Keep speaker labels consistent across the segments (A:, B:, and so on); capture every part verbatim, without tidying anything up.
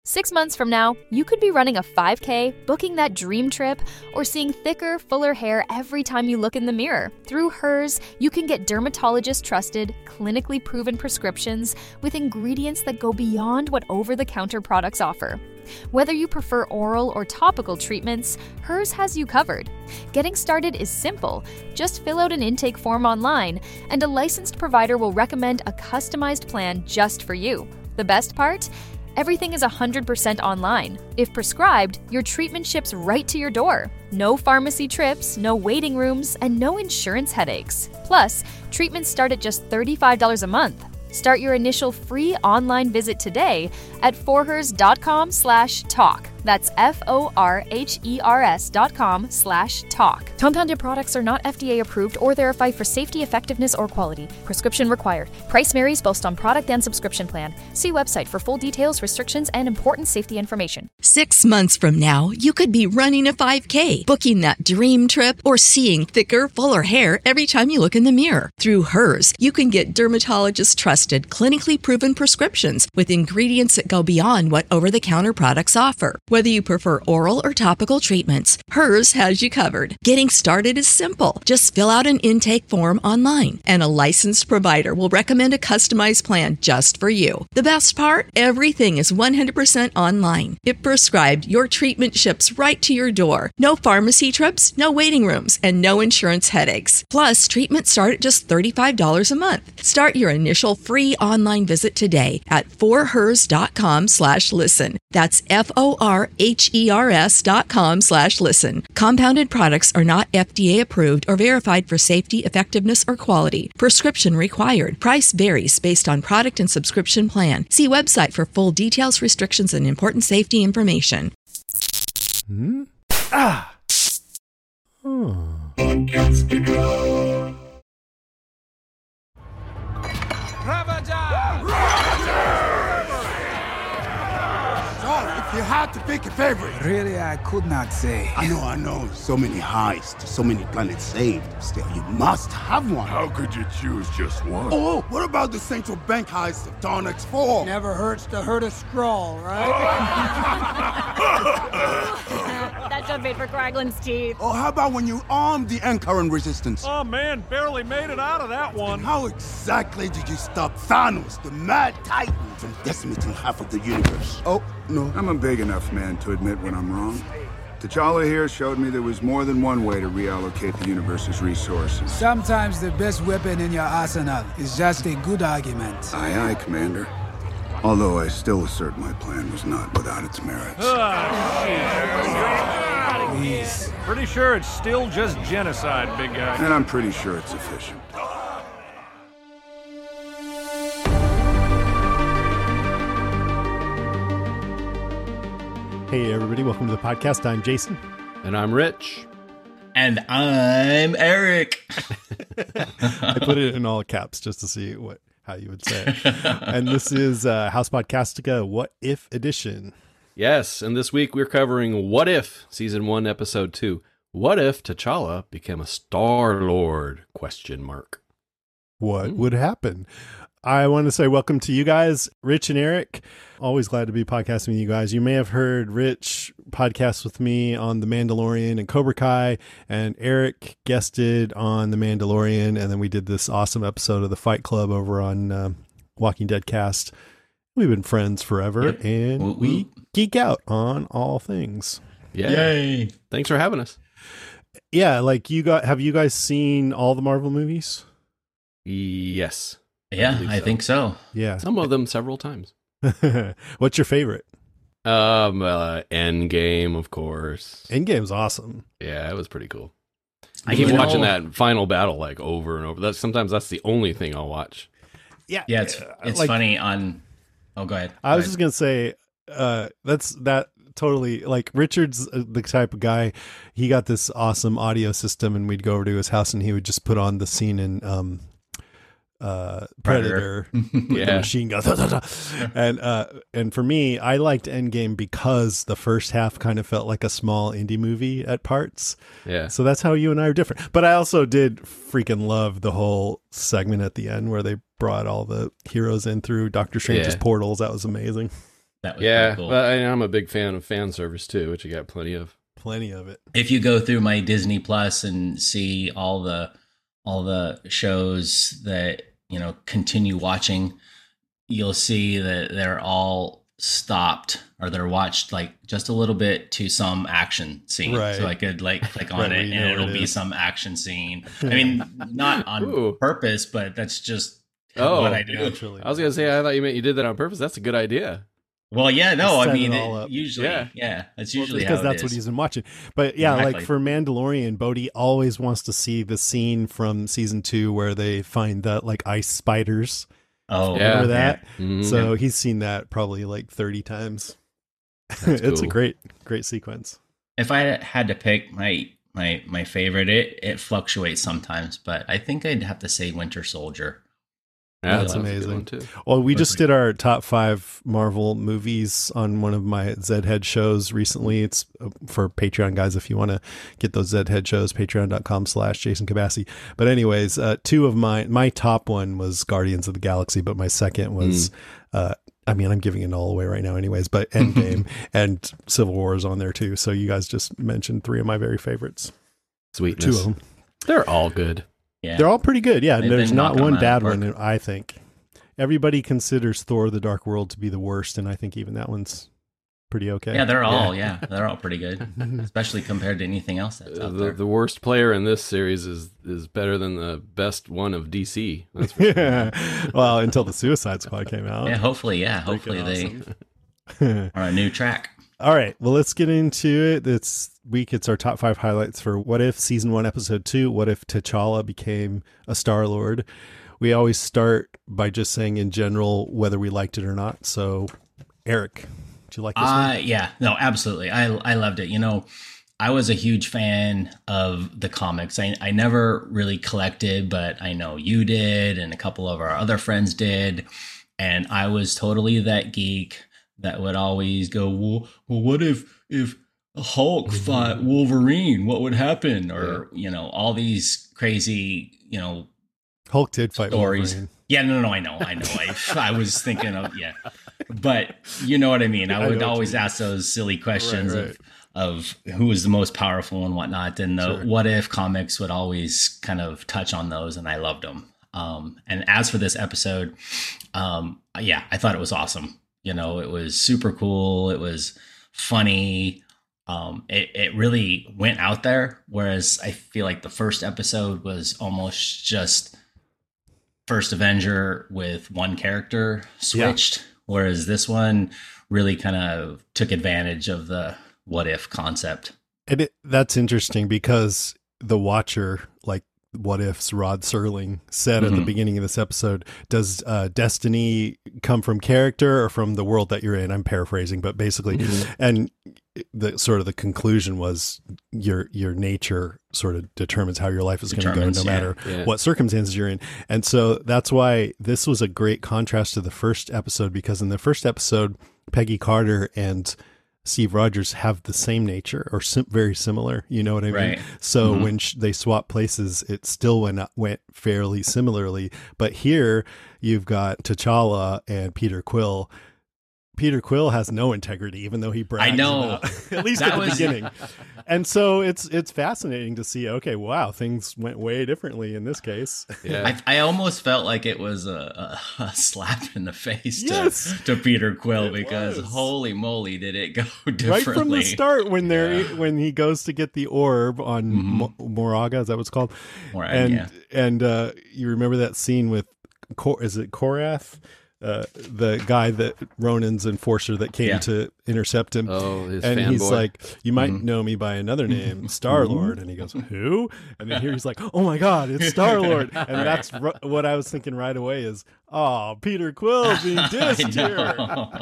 A: Six months from now, you could be running a five K, booking that dream trip, or seeing thicker, fuller hair every time you look in the mirror. Through Hers, you can get dermatologist-trusted, clinically proven prescriptions with ingredients that go beyond what over-the-counter products offer. Whether you prefer oral or topical treatments, Hers has you covered. Getting started is simple. Just fill out an intake form online, and a licensed provider will recommend a customized plan just for you. The best part? Everything is one hundred percent online. If prescribed, your treatment ships right to your door. No pharmacy trips, no waiting rooms, and no insurance headaches. Plus, treatments start at just thirty-five dollars a month. Start your initial free online visit today at forhers.com slash talk. That's F-O-R-H-E-R-S dot com slash talk. Compounded products are not F D A approved or verified for safety, effectiveness, or quality. Prescription required. Price varies based on product and subscription plan. See website for full details, restrictions, and important safety information.
B: Six months from now, you could be running a five K, booking that dream trip, or seeing thicker, fuller hair every time you look in the mirror. Through Hers, you can get dermatologist-trusted, clinically proven prescriptions with ingredients that go beyond what over-the-counter products offer. Whether you prefer oral or topical treatments, Hers has you covered. Getting started is simple. Just fill out an intake form online, and a licensed provider will recommend a customized plan just for you. The best part? Everything is one hundred percent online. If prescribed, your treatment ships right to your door. No pharmacy trips, no waiting rooms, and no insurance headaches. Plus, treatments start at just thirty-five dollars a month. Start your initial free online visit today at forhers.com slash listen. That's F-O-R H-E-R-S dot com slash listen. Compounded products are not F D A approved or verified for safety, effectiveness, or quality. Prescription required. Price varies based on product and subscription plan. See website for full details, restrictions, and important safety information.
C: Hmm? Ah! Oh.
D: If you had to pick a favorite.
E: Really, I could not say.
D: I know, I know. So many heists, so many planets saved. Still, you must have one.
F: How could you choose just one?
D: Oh, what about the central bank heist of Dawn X four?
E: Never hurts to hurt a scroll, right?
G: That joke made for Kraglin's teeth.
D: Oh, how about when you armed the Ankaran resistance?
H: Oh, man, barely made it out of that one.
D: And how exactly did you stop Thanos, the Mad Titan, from decimating half of the universe? Oh, no.
F: I'm a big enough man to admit when I'm wrong. T'Challa here showed me there was more than one way to reallocate the universe's resources.
E: Sometimes the best weapon in your arsenal is just a good argument.
F: Aye, aye, Commander. Although I still assert my plan was not without its merits.
H: Please. Pretty sure it's still just genocide, big guy.
F: And I'm pretty sure it's efficient.
C: Hey, everybody. Welcome to the podcast. I'm Jason.
I: And I'm Rich.
J: And I'm Eric.
C: I put it in all caps just to see what how you would say it. And this is uh, House Podcastica What If Edition.
I: Yes, and this week we're covering What If, Season one, Episode two. What if T'Challa became a Star-Lord? Question mark.
C: What mm. would happen? I want to say welcome to you guys, Rich and Eric. Always glad to be podcasting with you guys. You may have heard Rich podcast with me on The Mandalorian and Cobra Kai, and Eric guested on The Mandalorian, and then we did this awesome episode of The Fight Club over on uh, Walking Dead Cast. We've been friends forever, yep. and ooh, we ooh. geek out on all things.
I: Yeah. Yay. Thanks for having us.
C: Yeah, like you got, have you guys seen all the Marvel movies?
I: Yes.
J: Yeah, I, I so. think so.
C: Yeah.
I: Some of them several times.
C: What's your favorite?
I: Um, uh, Endgame, of course.
C: Endgame's awesome.
I: Yeah, it was pretty cool. I keep watching know. that final battle like over and over. That's sometimes that's the only thing I'll watch.
C: Yeah.
J: Yeah, it's it's like, funny on Oh, go ahead. Go
C: I was
J: ahead.
C: just going to say uh that's that totally like Richard's the type of guy. He got this awesome audio system, and we'd go over to his house and he would just put on the scene in um uh Predator, Predator with yeah. the machine gun and uh and for me, I liked Endgame because the first half kind of felt like a small indie movie at parts.
I: Yeah,
C: so that's how you and I are different. But I also did freaking love the whole segment at the end where they brought all the heroes in through Doctor Strange's yeah. portals. That was amazing.
J: That was
I: yeah,
J: pretty cool.
I: But I, I'm a big fan of fan service too, which you got plenty of.
C: Plenty of it.
J: If you go through my Disney Plus and see all the all the shows that, you know, continue watching, you'll see that they're all stopped or they're watched like just a little bit to some action scene.
C: Right.
J: So I could like click on
C: Right,
J: it
C: you
J: and
C: know
J: it'll
C: what it
J: be
C: is.
J: some action scene. I mean, not on
I: Ooh.
J: purpose, but that's just
I: Oh,
J: what I do.
C: Naturally.
I: I was gonna say I thought you meant you did that on purpose. That's a good idea.
J: Well, yeah, no,
C: Set
J: I
C: it
J: mean,
C: all
J: it,
C: up.
J: usually,
I: Yeah.
J: yeah, that's
C: Well,
J: usually
C: because
J: how it
C: that's
J: is.
C: what he's been watching. But yeah,
J: Exactly.
C: like for Mandalorian, Bodhi always wants to see the scene from season two where they find the like ice spiders.
J: Oh,
I: Yeah.
C: Remember that?
I: Mhm.
C: So he's seen that probably like thirty times.
I: That's
C: It's a
I: cool.
C: great, great sequence.
J: If I had to pick my my my favorite, it it fluctuates sometimes, but I think I'd have to say Winter Soldier.
I: Yeah,
C: That's
I: that was a good
C: amazing.
I: one, too.
C: Well, we just
J: Perfect.
C: did our top five Marvel movies on one of my Zed Head shows recently. It's uh, for Patreon guys. If you want to get those Zed Head shows, patreon.com slash Jason Kabassi. But anyways, uh, two of my, my top one was Guardians of the Galaxy, but my second was, uh, I mean, I'm giving it all away right now anyways, but Endgame and Civil War is on there too. So you guys just mentioned three of my very favorites.
I: Sweetness.
C: Two of them.
I: They're all good.
J: Yeah,
C: They're all pretty good. Yeah.
J: They've
C: There's
J: been
C: not
J: knocking
C: one
J: them out of
C: bad
J: the
C: one, I think. Everybody considers Thor the Dark World to be the worst, and I think even that one's pretty okay.
J: yeah, they're all yeah, they're all pretty good, especially compared to anything else that's
I: Uh,
J: out
I: the,
J: there.
I: the worst player in this series is is better than the best one of D C. That's for sure.
C: Yeah. Well, until the Suicide Squad came out.
J: Yeah, hopefully, yeah, hopefully they are a new track.
C: All right. Well, let's get into it. This week, it's our top five highlights for What If Season one, Episode two. What if T'Challa became a Star-Lord? We always start by just saying in general whether we liked it or not. So, Eric, did you like this
J: Uh,
C: one?
J: yeah, no, absolutely. I I loved it. You know, I was a huge fan of the comics. I, I never really collected, but I know you did and a couple of our other friends did. And I was totally that geek that would always go, well, well what if if Hulk fought Wolverine? What would happen? Or, you know, all these crazy, you know,
C: Hulk did fight
J: stories.
C: Wolverine.
J: Yeah, no, no, I know, I know. I, I was thinking of, yeah. But you know what I mean? I
C: I
J: would
C: know what
J: always
C: you mean.
J: ask those silly questions
C: Right, right.
J: of of who was the most powerful and whatnot. And the
C: Sure.
J: What If comics would always kind of touch on those, and I loved them. Um, and as for this episode, um, yeah, I thought it was awesome. You know, it was super cool. It was funny. Um, it, it really went out there. Whereas I feel like the first episode was almost just First Avenger with one character switched. Whereas this one really kind of took advantage of the what if concept.
C: And it, that's interesting because the Watcher, like What If's Rod Serling said at the
J: Mhm.
C: beginning of this episode, does uh, destiny come from character or from the world that you're in? I'm paraphrasing, but basically,
J: Mhm.
C: and the sort of the conclusion was your your nature sort of determines how your life is going to go, no
J: Determines, yeah.
C: matter
I: Yeah.
C: what circumstances you're in. And so that's why this was a great contrast to the first episode, because in the first episode, Peggy Carter and Steve Rogers have the same nature or sim- very similar. You know what I mean?
J: Right.
C: So
J: Mhm.
C: when sh- they swap places, it still went went fairly similarly. But here you've got T'Challa and Peter Quill. Peter Quill has no integrity, even though he brags
J: I know.
C: about- at least
J: That
C: at the
J: was-
C: beginning. And so it's it's fascinating to see. Okay, wow, things went way differently in this case.
I: Yeah.
J: I, I almost felt like it was a, a, a slap in the face
C: Yes.
J: to, to Peter Quill
C: It
J: because
C: was.
J: holy moly, did it go differently.
C: Right from the start, when they're
J: Yeah.
C: when he goes to get the orb on
J: Mhm.
C: Mo- Moraga, is that what it's called?
J: Morag,
C: and
J: yeah.
C: and uh, you remember that scene with Cor- is it Korath, uh, the guy that Ronan's enforcer that came
J: Yeah.
C: to intercept him.
I: Oh, his
C: And he's
I: fanboy.
C: like, you might
J: Mhm.
C: know me by another name, Star Lord. And he goes, who? And then here he's like, oh my God, it's Star Lord. And that's r- what I was thinking right away is, oh, Peter Quill being
J: I
C: dissed here.
J: know.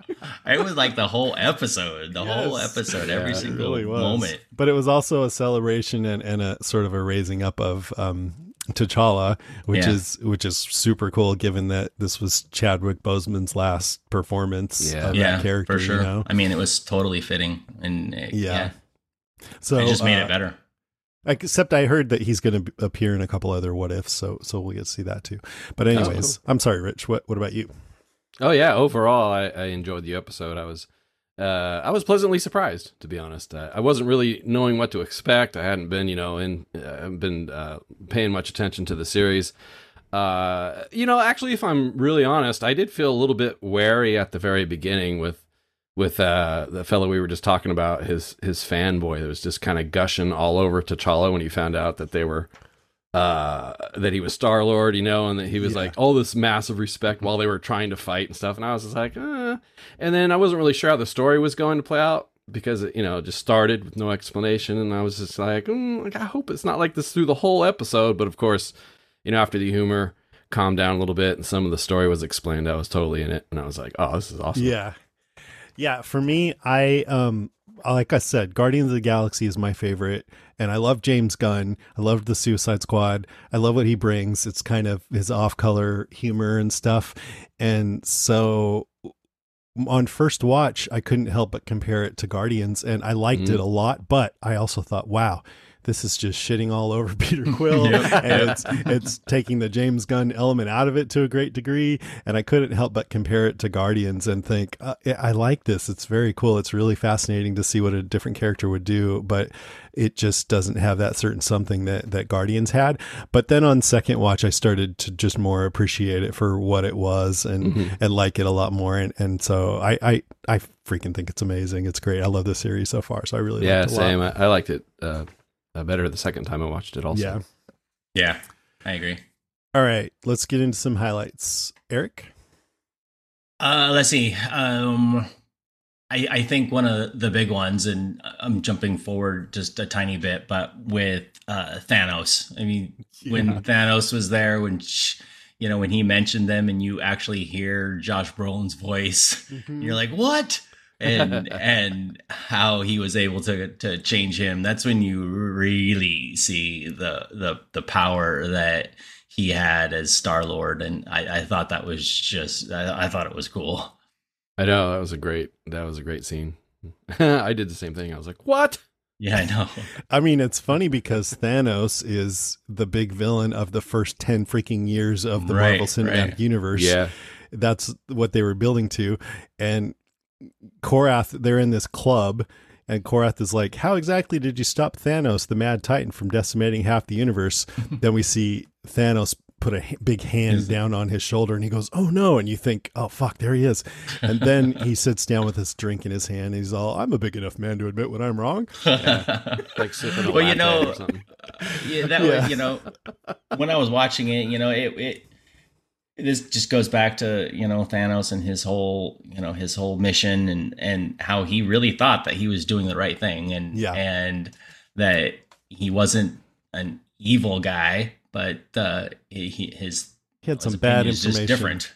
J: It was like the whole episode, the whole
C: Yes.
J: episode,
I: Yeah,
J: every
I: it
J: single
C: really was.
J: moment.
C: But it was also a celebration and, and a sort of a raising up of um, T'Challa, which
J: Yeah.
C: is which is super cool, given that this was Chadwick Boseman's last performance
I: Yeah.
C: of
J: Yeah,
C: that character.
J: for sure.
C: You know?
J: I mean, it was totally fitting, and it,
C: Yeah.
J: yeah,
C: So
J: it just made
C: uh,
J: it better.
C: Except I heard that he's going to appear in a couple other what ifs, so so we'll get to see that too. But anyways, I'm sorry, Rich. What what about you?
I: Oh yeah, overall, I, I enjoyed the episode. I was, uh, I was pleasantly surprised, to be honest. Uh, I wasn't really knowing what to expect. I hadn't been, you know, in, uh, haven't been uh, paying much attention to the series. Uh, you know, actually, if I'm really honest, I did feel a little bit wary at the very beginning with, with uh, the fellow we were just talking about, his his fanboy that was just kind of gushing all over T'Challa when he found out that they were. Uh, that he was Star-Lord, you know, and that he was yeah. like all this massive respect while they were trying to fight and stuff. And I was just like, eh. And then I wasn't really sure how the story was going to play out because it, you know, it just started with no explanation. And I was just like, mm, like, I hope it's not like this through the whole episode. But of course, you know, after the humor calmed down a little bit and some of the story was explained, I was totally in it. And I was like, oh, this is awesome.
C: Yeah. Yeah. For me, I, um, like I said, Guardians of the Galaxy is my favorite, and I love James Gunn. I loved the Suicide Squad. I love what he brings. It's kind of his off-color humor and stuff. And so on first watch, I couldn't help but compare it to Guardians, and I liked mm-hmm. it a lot, but I also thought, wow, this is just shitting all over Peter Quill, yep. and it's it's taking the James Gunn element out of it to a great degree. And I couldn't help but compare it to Guardians and think, uh, I like this. It's very cool. It's really fascinating to see what a different character would do, but it just doesn't have that certain something that, that Guardians had. But then on second watch, I started to just more appreciate it for what it was and, mm-hmm. and like it a lot more. And, and so I, I, I freaking think it's amazing. It's great. I love this series so far. So I really
I: yeah,
C: liked it a
I: same.
C: lot.
I: I, I liked it. Uh, Uh, better the second time I watched it also.
C: Yeah.
J: Yeah, I agree.
C: All right, let's get into some highlights. Eric?
J: Uh, let's see. Um, I, I think one of the big ones, and I'm jumping forward just a tiny bit, but with uh, Thanos. I mean, yeah. when Thanos was there, when sh- you know, when he mentioned them and you actually hear Josh Brolin's voice, mm-hmm. you're like, what? and and how he was able to to change him. That's when you really see the the the power that he had as Star-Lord. And I, I thought that was just I, I thought it was cool.
I: I know that was a great that was a great scene. I did the same thing. I was like, what?
J: Yeah, I know.
C: I mean, it's funny because Thanos is the big villain of the first ten freaking years of the
J: right,
C: Marvel Cinematic
J: right.
C: Universe.
I: Yeah,
C: that's what they were building to. And Korath, they're in this club, and Korath is like, how exactly did you stop Thanos, the Mad Titan, from decimating half the universe? Then we see Thanos put a big hand down on his shoulder, and he goes, oh no, and you think, oh fuck, there he is. And then he sits down with his drink in his hand, and he's all, I'm a big enough man to admit when I'm wrong.
I: Yeah. Like sipping a
J: well, you
I: latte
J: know,
I: or something.
J: Yeah, that
C: Yeah.
J: was, you know, when I was watching it, you know, it, it this just goes back to, you know, Thanos and his whole, you know, his whole mission and, and how he really thought that he was doing the right thing and,
C: Yeah.
J: and that he wasn't an evil guy, but uh, he, his,
C: He had some
J: his
C: bad
J: opinion is
C: information.
J: just different.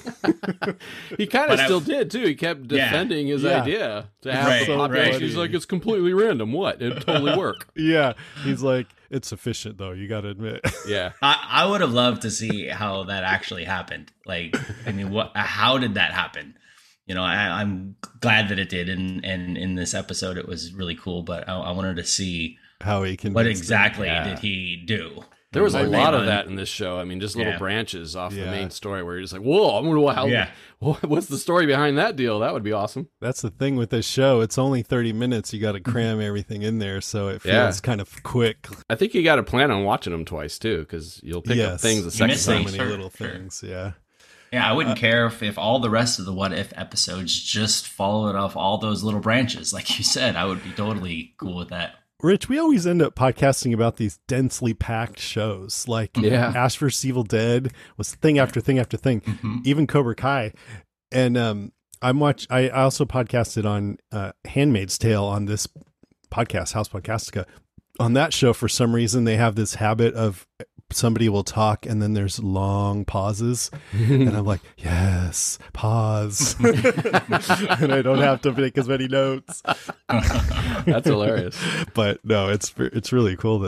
I: He kind
J: But
I: of
J: I-
I: still did too. He kept
J: Yeah.
I: defending his
C: Yeah.
I: idea to have
J: Right,
I: the population.
C: right.
I: He's like, it's completely random. What? It'd totally work.
C: Yeah, he's like, it's sufficient though, you gotta admit.
I: Yeah.
J: I, I would have loved to see how that actually happened. Like, I mean, what? How did that happen? You know, I, I'm glad that it did, and and in this episode, it was really cool. But I, I wanted to see
C: How he can
J: what exactly
I: Yeah.
J: did he do.
I: There was a
J: What
I: lot
J: they
I: of
J: done.
I: that in this show. I mean, just little
J: Yeah.
I: branches off
C: Yeah.
I: the main story where you're just like, whoa, I wonder how,
J: Yeah.
I: what's the story behind that deal? That would be awesome.
C: That's the thing with this show. It's only thirty minutes. You got to cram everything in there, so it feels
I: Yeah.
C: kind of quick.
I: I think you got to plan on watching them twice too, because you'll pick up
C: Yes.
I: things the
J: You
I: second
J: miss
C: So
I: time.
J: things.
C: many
J: Sure,
C: little
J: sure.
C: things. Yeah.
J: Yeah, I wouldn't care if, if all the rest of the What If episodes just followed off all those little branches. Like you said, I would be totally cool with that.
C: Rich, we always end up podcasting about these densely packed shows. Like
I: Yeah.
C: Ash versus Evil Dead was thing after thing after thing,
J: Mm-hmm.
C: even Cobra Kai. And um, I'm watch. I I also podcasted on uh, Handmaid's Tale on this podcast, House Podcastica. On that show, for some reason, they have this habit of somebody will talk and then there's long pauses. And I'm like, yes, pause. And I don't have to make as many notes.
I: That's hilarious.
C: But no, it's it's really cool that they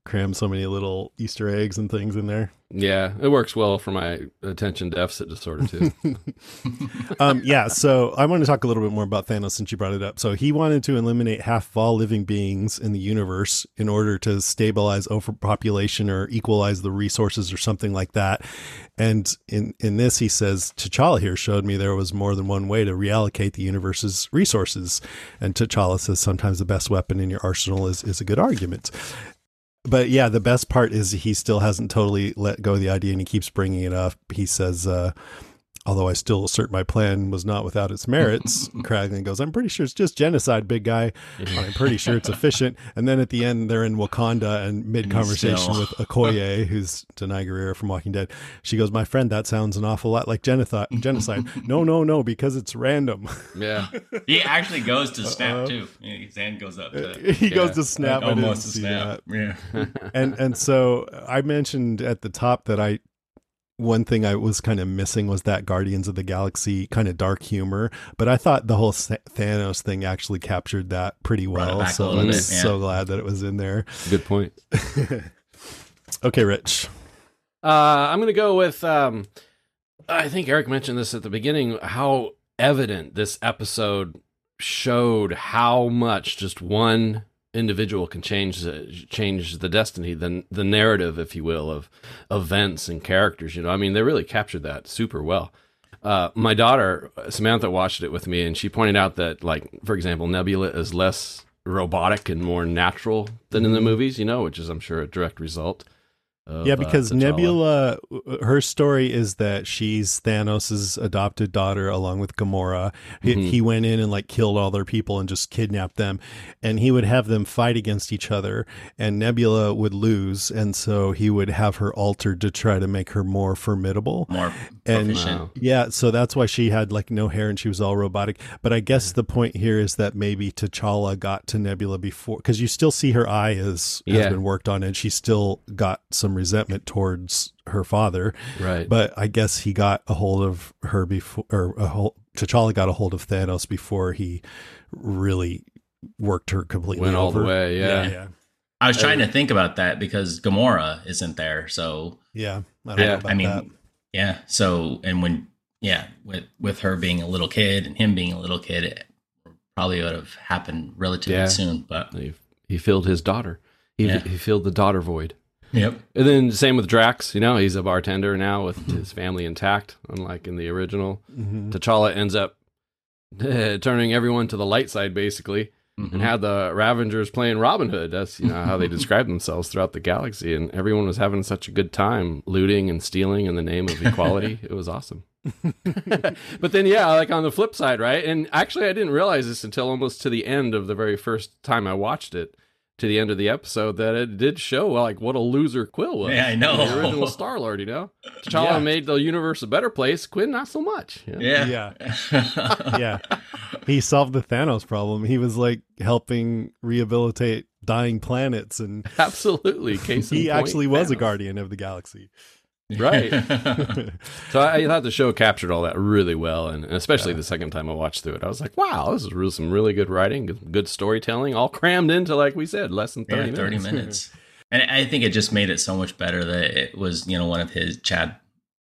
C: cram so many little Easter eggs and things in there.
I: Yeah, it works well for my attention deficit disorder too.
C: um, yeah, so I want to talk a little bit more about Thanos since you brought it up. So he wanted to eliminate half of all living beings in the universe in order to stabilize overpopulation or equalize the resources or something like that. And in, in this, he says, T'Challa here showed me there was more than one way to reallocate the universe's resources. And T'Challa says sometimes the best weapon in your arsenal is, is a good argument. But yeah, the best part is he still hasn't totally let go of the idea and he keeps bringing it up. He says, uh, although I still assert my plan was not without its merits, Kraglin goes, I'm pretty sure it's just genocide, big guy. Yeah. I'm pretty sure it's efficient. And then at the end, they're in Wakanda and mid-conversation still. with Okoye, who's Denai Guerrero from Walking Dead. She goes, my friend, that sounds an awful lot like genocide. genocide. no, no, no, because it's random.
I: Yeah.
J: He actually goes to snap, uh, too. His hand goes up to...
C: He
J: yeah.
C: goes to snap.
J: Like, almost to snap.
C: That. Yeah. and, and so I mentioned at the top that I... One thing I was kind of missing was that Guardians of the Galaxy kind of dark humor, but I thought the whole Thanos thing actually captured that pretty well. So I'm yeah. so glad that it was in there.
I: Good point.
C: Okay, Rich.
I: Uh, I'm going to go with, um, I think Eric mentioned this at the beginning, how evident this episode showed how much just one individual can change uh, change the destiny, the the narrative, if you will, of events and characters. You know, I mean, they really captured that super well. Uh, my daughter Samantha watched it with me, and she pointed out that, like, for example, Nebula is less robotic and more natural than in the movies. You know, which is, I'm sure, a direct result. Of,
C: yeah, because
I: uh,
C: Nebula, her story is that she's Thanos' adopted daughter along with Gamora. He, mm-hmm. he went in and like killed all their people and just kidnapped them, and he would have them fight against each other, and Nebula would lose, and so he would have her altered to try to make her more formidable.
J: More
C: and
J: proficient.
C: Yeah, so that's why she had like no hair and she was all robotic. But I guess the point here is that maybe T'Challa got to Nebula before, because you still see her eye is, has
I: yeah.
C: been worked on, and she still got some resentment towards her father,
I: right?
C: But I guess he got a hold of her before, or a whole, T'Challa got a hold of Thanos before he really worked her completely
I: went all
C: over.
I: the way. Yeah,
C: yeah. yeah.
J: I was trying to think about that because Gamora isn't there, so
C: yeah, I don't
I: yeah.
C: know about
J: I mean,
C: that.
J: yeah. So and when yeah, with with her being a little kid and him being a little kid, it probably would have happened relatively
I: yeah.
J: soon. But
I: he, he filled his daughter. He
J: yeah.
I: he filled the daughter void.
J: Yep.
I: And then same with Drax, you know, he's a bartender now with his family intact, unlike in the original. Mm-hmm. T'Challa ends up uh, turning everyone to the light side, basically, mm-hmm. and had the Ravengers playing Robin Hood. That's, you know, how they describe themselves throughout the galaxy. And everyone was having such a good time looting and stealing in the name of equality. It was awesome. But then, yeah, like on the flip side, right? And actually, I didn't realize this until almost to the end of the very first time I watched it. To the end of the episode, that it did show like what a loser Quill was.
J: Yeah, I know.
I: The original Star-Lord, you know? T'Challa yeah. made the universe a better place. Quinn, not so much. You know?
J: Yeah.
C: Yeah. yeah. He solved the Thanos problem. He was like helping rehabilitate dying planets. And
I: absolutely. Case
C: he
I: point,
C: actually was
I: Thanos.
C: a guardian of the galaxy.
I: Right. So I thought the show captured all that really well, and especially yeah. the second time I watched through it, I was like, "Wow, this is really, some really good writing, good, good storytelling, all crammed into, like we said, less than thirty
J: yeah, thirty
I: minutes."
J: minutes. And I think it just made it so much better that it was, you know, one of his Chad,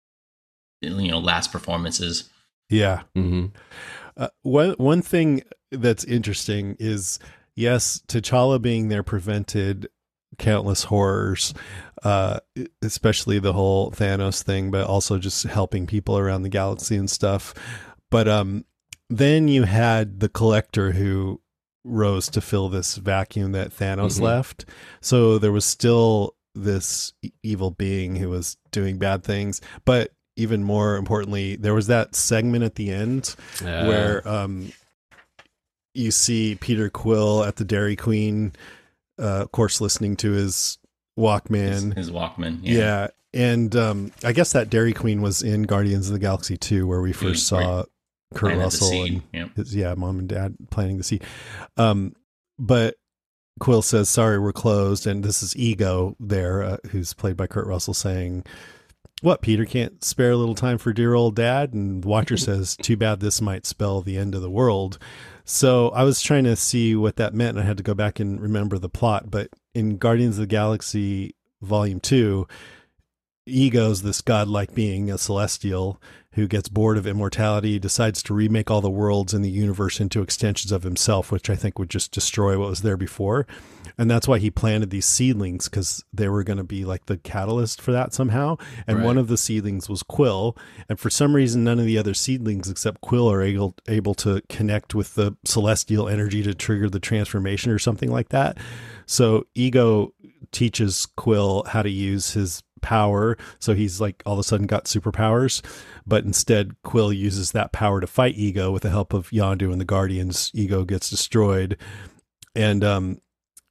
J: you know, last performances.
C: Yeah.
I: Mm-hmm.
C: Uh, one one thing that's interesting is, yes, T'Challa being there prevented countless horrors, uh, especially the whole Thanos thing, but also just helping people around the galaxy and stuff. But um, then you had the Collector who rose to fill this vacuum that Thanos mm-hmm. left. So there was still this e- evil being who was doing bad things. But even more importantly, there was that segment at the end uh. where um, you see Peter Quill at the Dairy Queen, Uh, of course, listening to his Walkman.
J: His, his Walkman, yeah.
C: yeah. And um, I guess that Dairy Queen was in Guardians of the Galaxy two, where we first yeah, saw Kurt Russell and
J: yep.
C: his, yeah, mom and dad planting the seed. Um, but Quill says, "Sorry, we're closed." And this is Ego there, uh, who's played by Kurt Russell, saying, "What, Peter can't spare a little time for dear old dad?" And Watcher says, "Too bad this might spell the end of the world." So I was trying to see what that meant, and I had to go back and remember the plot. But in Guardians of the Galaxy Volume two, Ego's this godlike being, a celestial, who gets bored of immortality, decides to remake all the worlds in the universe into extensions of himself, which I think would just destroy what was there before. And that's why he planted these seedlings, because they were going to be like the catalyst for that somehow. And right. one of the seedlings was Quill. And for some reason, none of the other seedlings except Quill are able, able to connect with the celestial energy to trigger the transformation or something like that. So Ego teaches Quill how to use his power, so he's like all of a sudden got superpowers, but instead Quill uses that power to fight Ego with the help of Yondu and the Guardians. Ego gets destroyed, and um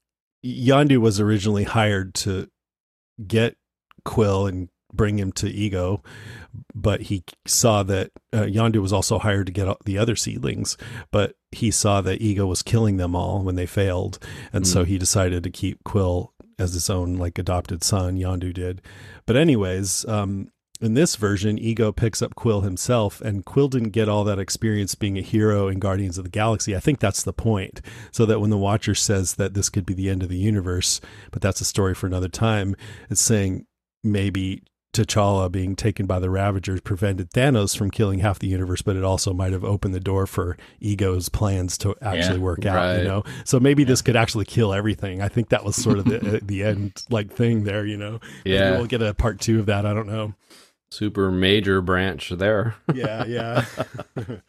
C: Yondu was originally hired to get Quill and bring him to Ego, but he saw that uh, Yondu was also hired to get the other seedlings, but he saw that Ego was killing them all when they failed, and mm. so he decided to keep Quill as his own like adopted son. Yondu did. But anyways, um, in this version, Ego picks up Quill himself, and Quill didn't get all that experience being a hero in Guardians of the Galaxy. I think that's the point. So that when the Watcher says that this could be the end of the universe, but that's a story for another time, it's saying maybe T'Challa being taken by the Ravagers prevented Thanos from killing half the universe, but it also might have opened the door for Ego's plans to actually yeah, work out, right. you know? So maybe yeah. this could actually kill everything. I think that was sort of the the end like thing there, you know?
I: Yeah.
C: Maybe we'll get a part two of that. I don't know.
I: Super major branch there.
C: yeah, yeah.
J: I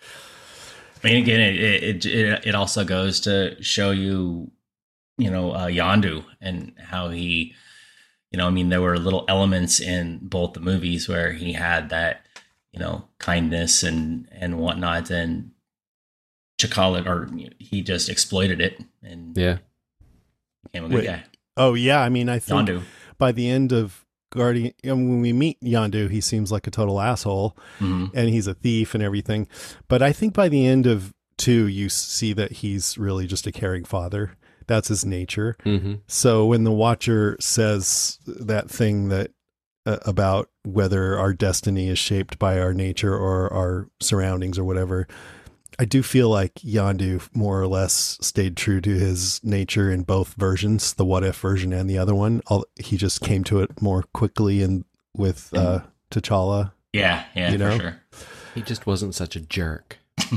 J: mean, again, it, it it it also goes to show you, you know, uh, Yondu and how he, you know, I mean, there were little elements in both the movies where he had that, you know, kindness and, and whatnot, and T'Challa, or he just exploited it and
I: yeah,
J: became a good
C: Wait.
J: guy.
C: Oh yeah, I mean, I think
J: Yondu.
C: By the end of Guardian, when we meet Yondu, he seems like a total asshole, mm-hmm. and he's a thief and everything. But I think by the end of two, you see that he's really just a caring father. That's his nature.
I: Mm-hmm.
C: So when the Watcher says that thing that uh, about whether our destiny is shaped by our nature or our surroundings or whatever, I do feel like Yondu more or less stayed true to his nature in both versions, the What If version and the other one. All, he just came to it more quickly and with uh, T'Challa.
J: Yeah, yeah,
C: you know?
J: for sure.
I: He just wasn't such a jerk.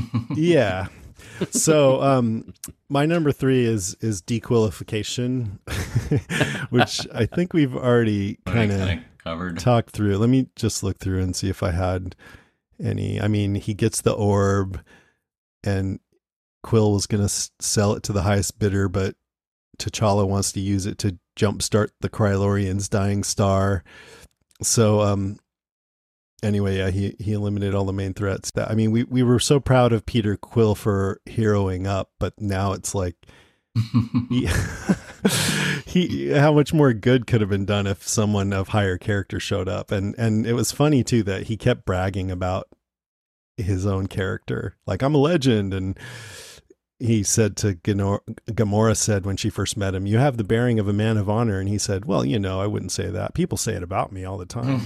C: yeah. So um, my number three is is dequalification, which I think we've already kind of
J: covered.
C: Talked through. Let me just look through and see if I had any. I mean, he gets the orb, and Quill was going to s- sell it to the highest bidder, but T'Challa wants to use it to jumpstart the Krylorian's dying star. So, um, anyway, yeah, he, he eliminated all the main threats. I mean, we, we were so proud of Peter Quill for heroing up, but now it's like, he, he, how much more good could have been done if someone of higher character showed up. And, and it was funny too, that he kept bragging about his own character. Like, I'm a legend. And he said to Gamora, Gamora said when she first met him, you have the bearing of a man of honor. And he said, well, you know, I wouldn't say that. People say it about me all the time.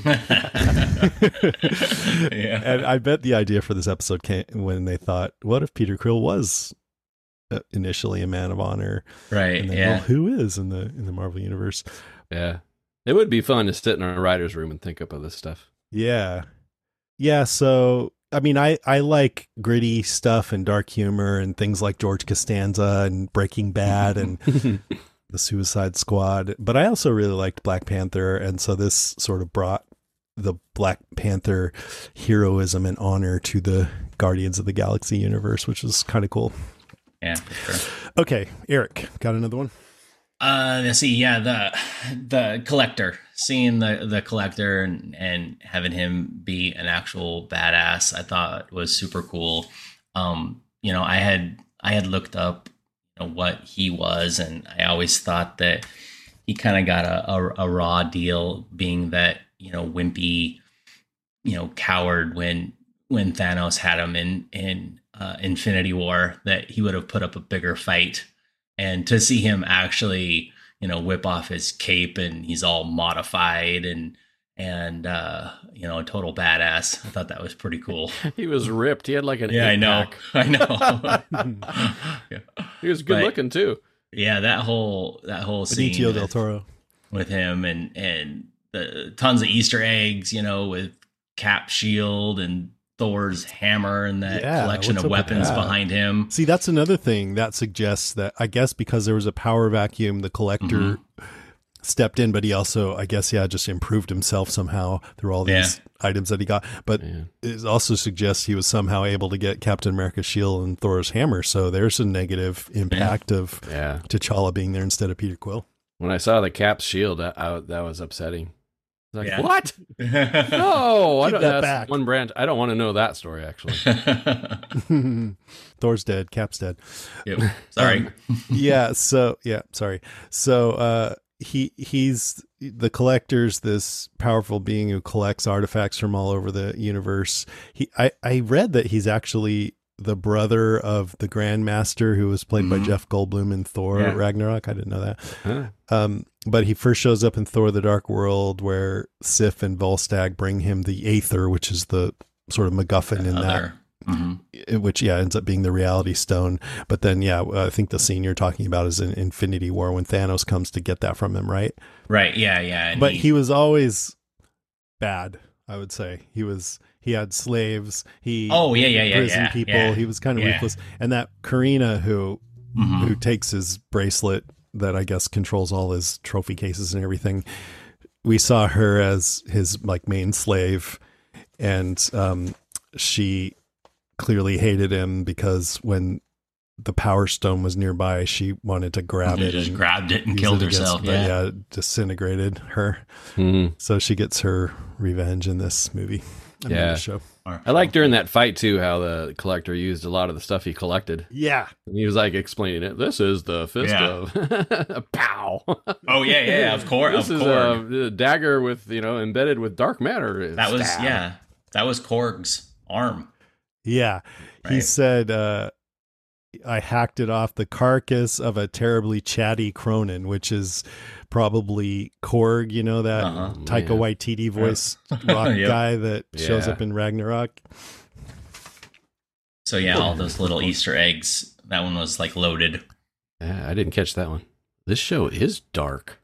C: yeah. And I bet the idea for this episode came when they thought, what if Peter Quill was initially a man of honor?
J: Right.
C: And then,
J: yeah.
C: well, who is in the, in the Marvel universe?
I: Yeah. It would be fun to sit in a writer's room and think up of this stuff.
C: Yeah. Yeah. So, I mean, I, I like gritty stuff and dark humor and things like George Costanza and Breaking Bad and the Suicide Squad. But I also really liked Black Panther. And so this sort of brought the Black Panther heroism and honor to the Guardians of the Galaxy universe, which is kind of cool.
J: Yeah, for sure.
C: Okay, Eric, got another one?
J: Uh, let's see. Yeah, the the collector, seeing the the collector and and having him be an actual badass, I thought was super cool. Um, you know, I had I had looked up, you know, what he was, and I always thought that he kind of got a, a a raw deal, being that, you know, wimpy, you know, coward when when Thanos had him in in uh, Infinity War, that he would have put up a bigger fight. And to see him actually, you know, whip off his cape and he's all modified and and uh, you know, a total badass. I thought that was pretty cool.
I: He was ripped. He had like an
J: yeah, I know,
I: pack.
J: I know.
I: Yeah. He was good but, looking too.
J: Yeah, that whole that whole scene
C: Benicio del Toro
J: with him and and the tons of Easter eggs, you know, with Cap's shield and Thor's hammer and that
C: yeah,
J: collection of weapons behind him.
C: See, that's another thing that suggests that I guess because there was a power vacuum, the Collector mm-hmm. stepped in, but he also, I guess, yeah, just improved himself somehow through all these yeah. items that he got. But yeah. it also suggests he was somehow able to get Captain America's shield and Thor's hammer. So there's a negative impact yeah. of
I: yeah.
C: T'Challa being there instead of Peter Quill.
I: When I saw the Cap's shield, I, I, that was upsetting. Like,
J: yeah.
I: what? No, I don't.
C: That
I: that's
C: back.
I: one branch. I don't want to know that story. Actually,
C: Thor's dead. Cap's dead.
J: Yep. Sorry.
C: Um, yeah. So yeah. Sorry. So uh, he he's the Collector's this powerful being who collects artifacts from all over the universe. He I I read that he's actually the brother of the Grandmaster who was played mm-hmm. by Jeff Goldblum in Thor yeah. Ragnarok. I didn't know that. Huh. Um, but he first shows up in Thor: The Dark World, where Sif and Volstagg bring him the Aether, which is the sort of MacGuffin in
J: Other.
C: that,
J: mm-hmm.
C: which yeah ends up being the Reality Stone. But then yeah, I think the scene you're talking about is in Infinity War when Thanos comes to get that from him, right?
J: Right. Yeah. Yeah.
C: And but he, he was always bad. I would say he was. He had slaves. He
J: oh yeah yeah yeah
C: prison
J: yeah,
C: people.
J: Yeah,
C: he was kind of
J: yeah.
C: ruthless. And that Karina who
J: mm-hmm.
C: who takes his bracelet that I guess controls all his trophy cases and everything. We saw her as his like main slave, and um, she clearly hated him because when the Power Stone was nearby, she wanted to grab
J: she
C: it.
J: Just
C: and
J: grabbed it and killed
C: it against,
J: herself.
C: But
J: yeah.
C: yeah, disintegrated her.
I: Mm-hmm.
C: So she gets her revenge in this movie. I
I: yeah,
C: mean, this show.
I: I like during that fight too how the Collector used a lot of the stuff he collected.
C: Yeah,
I: and he was like explaining it. This is the fist
J: yeah.
I: of pow.
J: Oh yeah, yeah, of course.
I: This
J: of
I: is a, a dagger with you know embedded with dark matter.
J: That was
I: Stab.
J: yeah, that was Korg's arm.
C: Yeah, right. He said, uh, "I hacked it off the carcass of a terribly chatty Cronin," which is probably Korg, you know, that
J: uh-huh.
C: Taika
I: yeah.
C: Waititi voice yeah. rock yep. guy that
I: yeah.
C: shows up in Ragnarok.
J: So yeah, all those little Easter eggs. That one was like loaded.
I: Yeah, I didn't catch that one. This show is dark.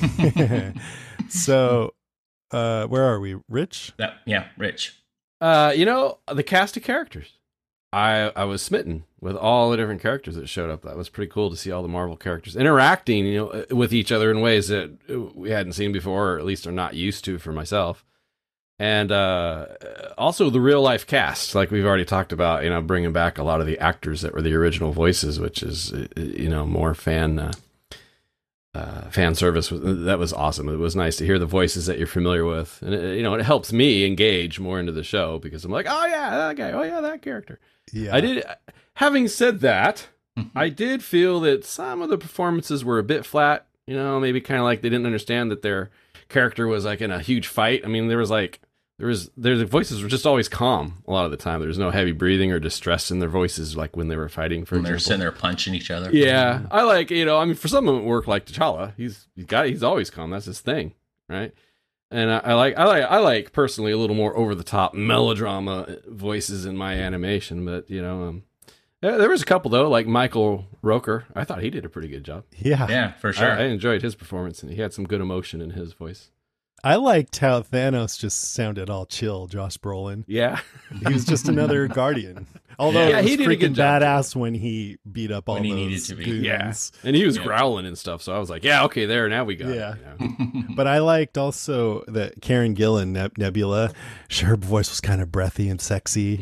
C: So, uh, where are we? Rich?
J: That, yeah, Rich.
I: Uh, you know, the cast of characters. I I was smitten with all the different characters that showed up. That was pretty cool to see all the Marvel characters interacting, you know, with each other in ways that we hadn't seen before, or at least are not used to for myself. And uh, also the real life cast, like we've already talked about, you know, bringing back a lot of the actors that were the original voices, which is, you know, more fan uh, uh, fan service. That was awesome. It was nice to hear the voices that you're familiar with, and it, you know, it helps me engage more into the show because I'm like, oh yeah, that guy, oh yeah, that character.
C: Yeah,
I: I did. Having said that, I did feel that some of the performances were a bit flat. You know, maybe kind of like they didn't understand that their character was like in a huge fight. I mean, there was like there was their voices were just always calm a lot of the time. There was no heavy breathing or distress in their voices, like when they were fighting. For
J: when they're
I: example.
J: sitting there punching each other.
I: Yeah, I like you know. I mean, for someone who work like T'Challa, he's he's got he's always calm. That's his thing, right? And I, I like I like I like personally a little more over the top melodrama voices in my animation, but you know, um, there was a couple though, like Michael Rooker. I thought he did a pretty good job.
C: Yeah,
J: yeah, for sure.
I: I, I enjoyed his performance, and he had some good emotion in his voice.
C: I liked how Thanos just sounded all chill, Josh Brolin.
I: Yeah.
C: He was just another Guardian. Although
I: yeah,
C: it was
I: he did
C: freaking
I: job,
C: badass when he beat up all
J: when he
C: those
J: needed to be.
C: goons.
I: Yeah. And he was
J: yeah.
I: growling and stuff, so I was like, yeah, okay, there, now we got
C: yeah.
I: it. You know?
C: But I liked also that Karen Gillan, Neb- Nebula, her voice was kind of breathy and sexy.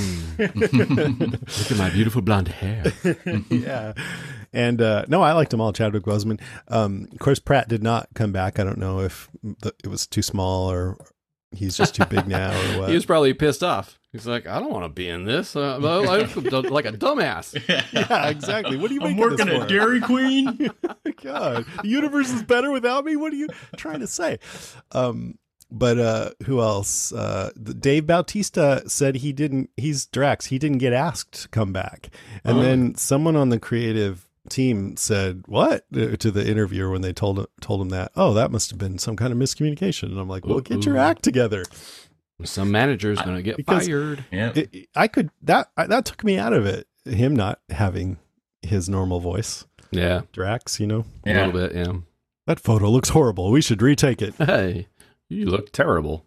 I: Mm. Look at my beautiful blonde hair.
C: Yeah. And uh, no, I liked them all. Chadwick Boseman. Um, of course, Pratt did not come back. I don't know if the, it was too small or he's just too big now or what.
I: He was probably pissed off. He's like, I don't want to be in this. Uh, I look like a dumbass.
C: Yeah, exactly. What are you making
J: I'm working
C: this
J: at
C: for?
J: Dairy Queen.
C: God, the universe is better without me. What are you trying to say? Um, but uh, who else? Uh, Dave Bautista said he didn't. He's Drax. He didn't get asked to come back, and
J: oh.
C: then someone on the creative team said, "What?" to the interviewer when they told him, told him that. Oh, that must have been some kind of miscommunication. And I'm like, well, get your act together.
I: Some manager's going to get
C: Because
I: fired.
J: Yeah.
C: It, I could, that, I, that took me out of it. Him not having his normal voice.
I: Yeah.
C: Drax, you know?
I: A
J: Yeah.
I: little bit, yeah.
C: That photo looks horrible. We should retake it.
I: Hey, you look terrible.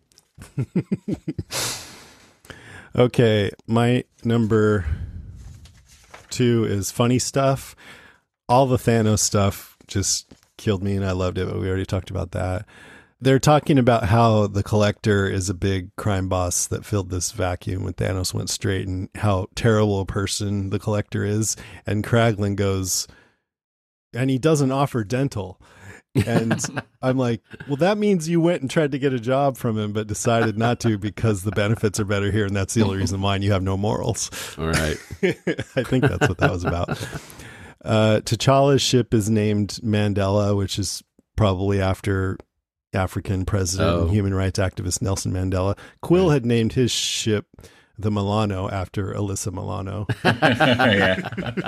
C: Okay, my number two is funny stuff. All the Thanos stuff just killed me and I loved it, but we already talked about that. They're talking about how the Collector is a big crime boss that filled this vacuum when Thanos went straight, and how terrible a person the Collector is. And Kraglin goes, and he doesn't offer dental. And I'm like, well, that means you went and tried to get a job from him, but decided not to because the benefits are better here. And that's the only reason why, and you have no morals.
I: All right.
C: I think that's what that was about. Uh, T'Challa's ship is named Mandela, which is probably after African president
I: Oh.
C: and human rights activist Nelson Mandela. Quill had named his ship the Milano after Alyssa Milano.
J: Yeah.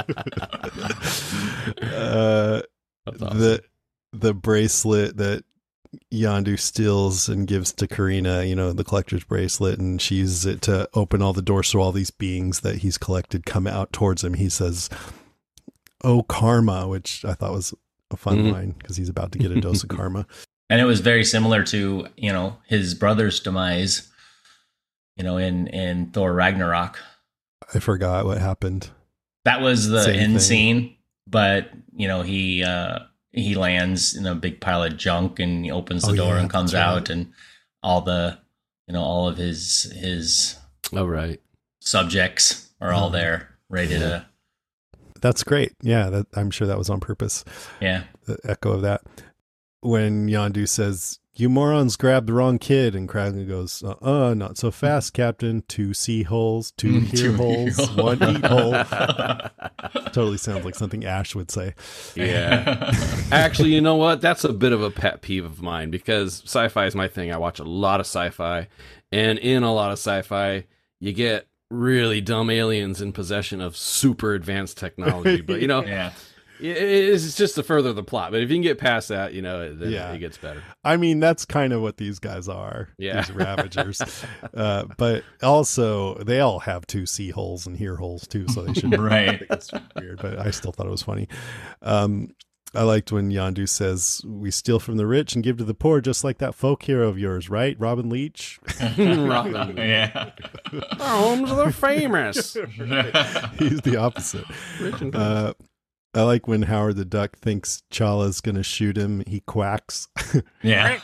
C: uh,
I: That's awesome.
C: the the bracelet that Yondu steals and gives to Karina, you know, the Collector's bracelet, and she uses it to open all the doors so all these beings that he's collected come out towards him. He says, "Oh, karma," which I thought was a fun
I: Mhm.
C: line because he's about to get a dose of karma.
J: And it was very similar to, you know, his brother's demise, you know, in, in Thor Ragnarok.
C: I forgot what happened.
J: That was the
C: Same
J: end
C: thing.
J: scene, but, you know, he, uh, he lands in a big pile of junk and he opens the
C: Oh,
J: door
C: yeah,
J: and comes
C: that's right.
J: out, and all the, you know, all of his, his
I: Oh, right.
J: subjects are all
C: Mhm.
J: there ready to,
C: That's great. Yeah, that, I'm sure that was on purpose.
J: yeah.
C: The echo of that. When Yondu says, "You morons grabbed the wrong kid," and Kraglin goes, uh-uh, not so fast, Captain. Two sea holes, two
J: Mm,
C: hear
J: two
C: holes,
J: ear holes.
C: one eat hole. Totally sounds like something Ash would say.
I: Yeah. Actually, you know what? That's a bit of a pet peeve of mine because sci-fi is my thing. I watch a lot of sci-fi, and in a lot of sci-fi, you get really dumb aliens in possession of super advanced technology. But, you know,
J: Yeah.
I: it- it's just to further the plot. But if you can get past that, you know, then
C: Yeah.
I: it gets better.
C: I mean, that's kind of what these guys are.
I: Yeah.
C: These Ravagers. uh, but also, they all have two sea holes and hear holes too, so they should
J: Right.
C: think it's weird, but I still thought it was funny. Um, I liked when Yondu says, "We steal from the rich and give to the poor, just like that folk hero of yours, right? Robin Leach."
I: Robin.
J: Yeah.
I: Homes of the famous.
C: He's the opposite.
I: Rich and
C: Uh, I like when Howard the Duck thinks Chala's going to shoot him. He quacks.
J: Yeah.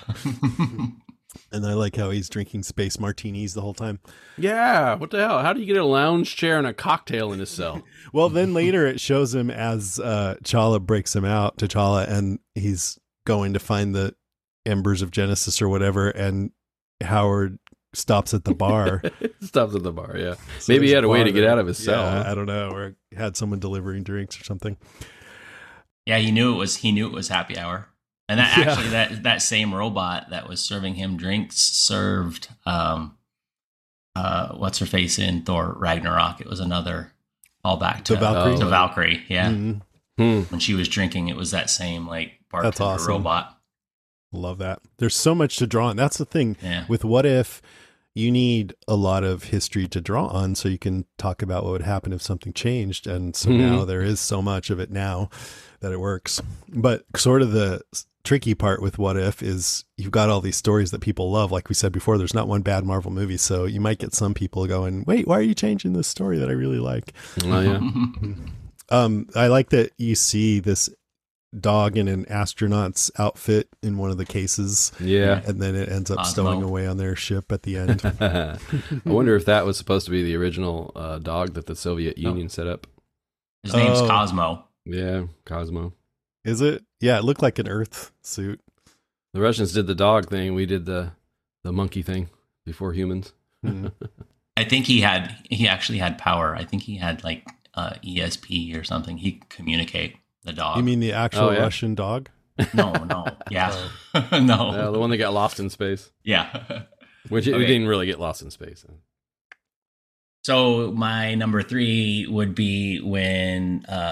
C: And I like how he's drinking space martinis the whole time.
I: Yeah, what the hell? How do you get a lounge chair and a cocktail in his cell?
C: Well, then later it shows him as uh, Chala breaks him out, T'Challa, and he's going to find the embers of Genesis or whatever, and Howard stops at the bar.
I: Stops at the bar, yeah.
C: So
I: Maybe he
C: there's
I: had a way
C: bar
I: to get
C: there.
I: out of his cell.
C: Yeah,
I: huh?
C: I don't know, or had someone delivering drinks or something.
J: Yeah, he knew it was he knew it was happy hour. And that
C: Yeah.
J: actually that that same robot that was serving him drinks served um uh what's her face in Thor Ragnarok. It was another callback to
C: The Valkyrie?
J: to
I: Oh.
J: Valkyrie, yeah.
C: Mhm.
I: Hmm.
J: When she was drinking, it was that same like bartender
C: That's awesome.
J: robot.
C: Love that. There's so much to draw on. That's the thing.
J: Yeah.
C: With What If, you need a lot of history to draw on so you can talk about what would happen if something changed. And so
I: Mhm.
C: now there is so much of it now that it works. But sort of the s- tricky part with What If is you've got all these stories that people love. Like we said before, there's not one bad Marvel movie. So you might get some people going, wait, why are you changing this story that I really like?
I: Oh, yeah.
C: Um, I like that you see this dog in an astronaut's outfit in one of the cases.
I: Yeah.
C: And then it ends up
J: Cosmo.
C: stowing away on their ship at the end.
I: I wonder if that was supposed to be the original uh, dog that the Soviet Union set up.
J: His name's
C: Oh.
J: Cosmo.
I: Yeah, Cosmo.
C: Is it? Yeah, it looked like an Earth suit.
I: The Russians did the dog thing. We did the the monkey thing before humans.
C: Hmm.
J: I think he had he actually had power. I think he had like uh, E S P or something. He could communicate the dog.
C: You mean the actual
I: Oh, yeah.
C: Russian dog?
J: no, no. Yeah.
C: Oh.
J: no.
I: Uh, the one that got lost in space,
J: Yeah.
I: which it, we
J: Okay.
I: didn't really get lost in space.
J: So my number three would be when uh,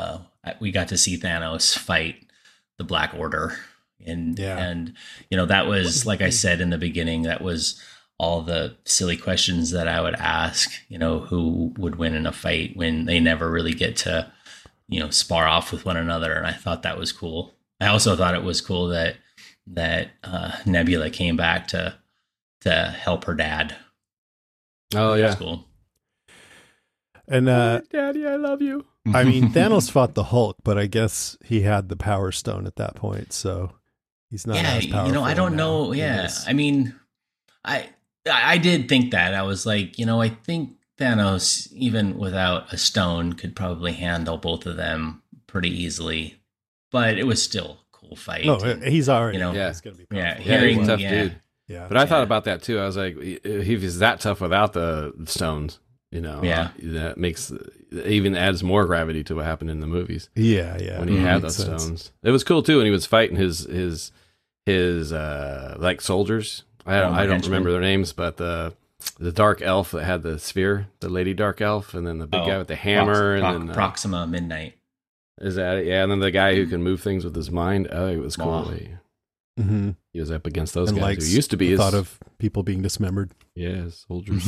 J: we got to see Thanos fight the Black Order. And,
C: Yeah.
J: and, you know, that was, like I said in the beginning, that was all the silly questions that I would ask, you know, who would win in a fight when they never really get to, you know, spar off with one another. And I thought that was cool. I also thought it was cool that, that uh, Nebula came back to, to help her dad.
I: Oh,
J: That
I: yeah.
J: was cool.
C: And uh,
I: Daddy, I love you.
C: I mean, Thanos fought the Hulk, but I guess he had the Power Stone at that point, so he's not
J: yeah,
C: as powerful.
J: you know, I don't
C: now,
J: know.
C: I
J: Yeah.
C: guess.
J: I mean, I, I did think that. I was like, you know, I think Thanos, even without a stone, could probably handle both of them pretty easily, but it was still a cool fight.
C: No,
J: and,
C: he's already.
J: you know,
I: Yeah.
C: he's gonna be.
J: yeah,
C: powerful.
I: Yeah,
J: hearing,
I: he's a tough
J: yeah,
I: dude.
C: Yeah.
I: But I thought
J: Yeah.
I: about that too. I was like, if he's that tough without the stones, you know,
J: Yeah.
I: uh, that makes even adds more gravity to what happened in the movies
C: Yeah, yeah.
I: when he
C: Mm,
I: had
C: makes
I: those
C: sense.
I: stones. It was cool too, and he was fighting his his his uh like soldiers. I don't
J: Oh,
I: I don't
J: henchmen.
I: remember their names, but the the dark elf that had the sphere, the lady dark elf, and then the big
J: Oh,
I: guy with the hammer,
J: Prox- Prox-
I: and then uh,
J: Proxima Midnight.
I: is that it? Yeah, and then the guy who can move things with his mind. Oh, it was cool.
J: Wow.
I: He,
C: Mm-hmm.
I: he was up against those
C: And
I: guys
C: likes
I: who used to be
C: the
I: his
C: thought of people being dismembered.
I: yeah soldiers.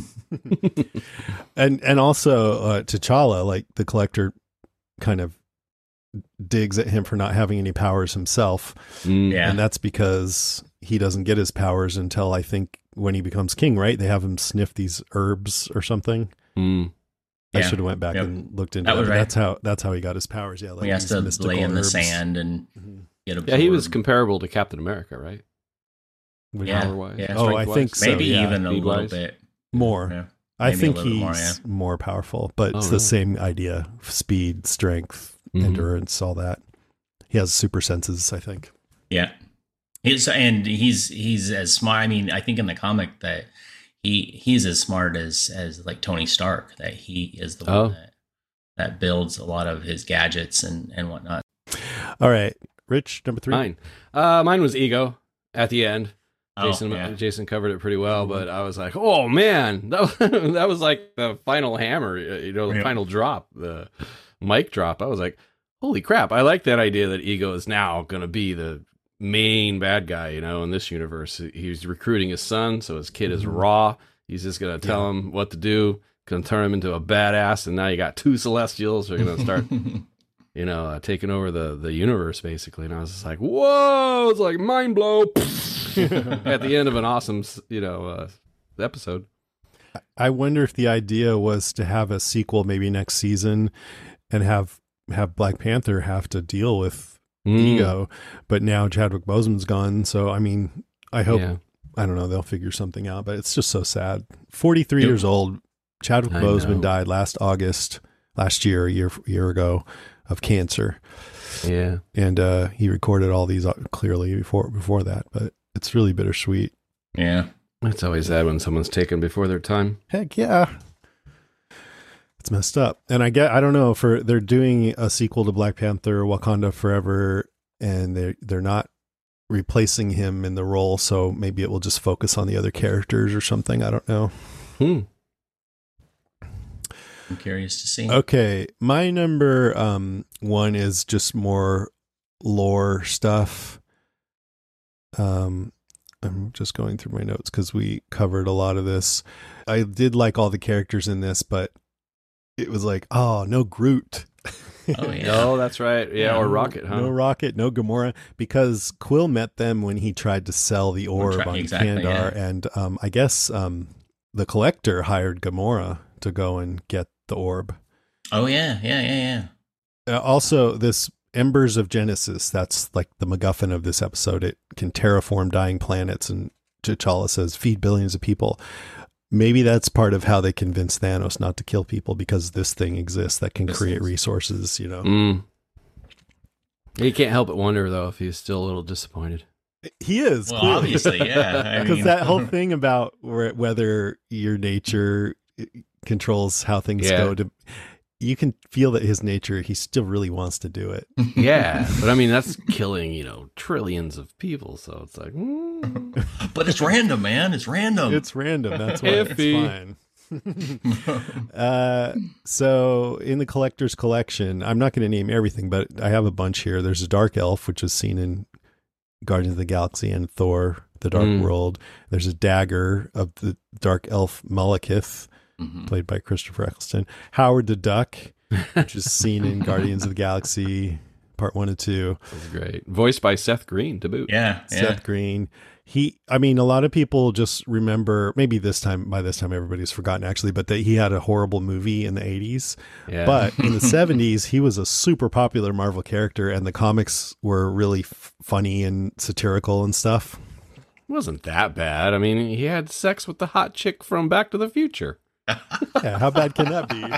C: and and also uh, T'Challa, like the Collector, kind of digs at him for not having any powers himself,
I: Mm.
J: Yeah.
C: and that's because he doesn't get his powers until I think when he becomes king. Right? They have him sniff these herbs or something.
I: Mm.
C: I
J: Yeah.
C: should have went back
J: Yep.
C: and looked into
J: That
C: that.
J: was
C: but
J: right.
C: That's how that's how he got his powers. Yeah, like
J: he has
C: these
J: to
C: mystical
J: lay in the
C: herbs.
J: sand and
C: Mhm.
J: get absorbed.
I: Yeah, he was comparable to Captain America, right?
J: Yeah,
I: Power-wise,
J: yeah.
C: Oh, I
I: strength-wise.
C: think so.
J: maybe
C: yeah.
J: even a little
I: Speed-wise.
J: bit
C: More.
J: Yeah.
C: I
J: Maybe a
C: think
J: little
C: he's
J: bit more, yeah.
C: more powerful, but
I: Oh,
C: it's
I: really?
C: the same idea: speed, strength,
I: Mhm.
C: endurance, all that. He has super senses, I think.
J: Yeah. He's, and he's he's as smart. I mean, I think in the comic that he he's as smart as as like Tony Stark. That he is the one
I: Oh.
J: that that builds a lot of his gadgets and and whatnot.
C: All right, Rich, number three.
I: Mine, uh, mine was Ego at the end.
J: Oh,
I: Jason,
J: yeah.
I: Jason covered it pretty well, but I was like, "Oh man, that was, that was like the final hammer, you know, the
J: Yeah.
I: final drop, the mic drop." I was like, "Holy crap!" I like that idea that Ego is now going to be the main bad guy, you know, in this universe. He's recruiting his son, so his kid is raw. He's just going to tell
C: Yeah.
I: him what to do, going to turn him into a badass, and now you got two Celestials who are going to start. You know, uh, taking over the, the universe, basically. And I was just like, whoa, it's like mind blow at the end of an awesome, you know, uh, episode.
C: I wonder if the idea was to have a sequel maybe next season and have have Black Panther have to deal with
I: Mm.
C: Ego, but now Chadwick Boseman's gone. So, I mean, I hope,
I: Yeah.
C: I don't know, they'll figure something out, but it's just so sad. forty-three
J: Yep.
C: years old. Chadwick
I: I
C: Boseman
I: know.
C: died last August, last year, a year, year ago, of cancer.
I: Yeah.
C: And uh, he recorded all these uh, clearly before before that, but it's really bittersweet.
J: Yeah.
I: It's always sad when someone's taken before their time.
C: Heck yeah. It's messed up. And I get, I don't know, for they're doing a sequel to Black Panther, Wakanda Forever, and they're, they're not replacing him in the role. So maybe it will just focus on the other characters or something. I don't know.
I: Hmm.
J: I'm curious to see.
C: Okay. My number um, one is just more lore stuff. Um, I'm just going through my notes because we covered a lot of this. I did like all the characters in this, but it was like, oh, no Groot.
J: Oh yeah.
I: Oh, that's right. Yeah, or Rocket, huh?
C: No Rocket, no Gamora, because Quill met them when he tried to sell the orb
J: Try-
C: on
J: exactly,
C: Kandar,
J: yeah.
C: and um, I guess um, the Collector hired Gamora to go and get the orb.
J: Oh yeah. Yeah. Yeah. Yeah.
C: Uh, also, this Embers of Genesis, that's like the MacGuffin of this episode. It can terraform dying planets, and T'Challa says, feed billions of people. Maybe that's part of how they convince Thanos not to kill people, because this thing exists that can
J: This
C: create
J: is-
C: resources, you know.
I: Mm. You can't help but wonder, though, if he's still a little disappointed.
C: He is,
J: Well,
C: clearly.
J: obviously, yeah. I
C: Because
J: mean-
C: that whole thing about where, whether your nature controls how things
I: Yeah.
C: go, to you can feel that his nature, he still really wants to do it.
I: Yeah, but I mean, that's killing, you know, trillions of people. So it's like, mm.
J: But it's random, man. It's random.
C: It's random. That's why it's
I: Iffy.
C: fine. uh, so in the collector's collection, I'm not going to name everything, but I have a bunch here. There's a dark elf, which was seen in Guardians of the Galaxy and Thor, The Dark
I: Mm.
C: World. There's a dagger of the dark elf Malekith,
J: Mhm.
C: played by Christopher Eccleston. Howard the Duck, which is seen in Guardians of the Galaxy Part One and Two.
I: That's great. Voiced by Seth Green to boot.
J: Yeah, yeah.
C: Seth Green. He, I mean, a lot of people just remember, maybe this time, by this time, everybody's forgotten actually, but that he had a horrible movie in the eighties.
I: Yeah.
C: But in the seventies, he was a super popular Marvel character, and the comics were really f- funny and satirical and stuff.
I: It wasn't that bad. I mean, he had sex with the hot chick from Back to the Future.
C: Yeah, how bad can that be?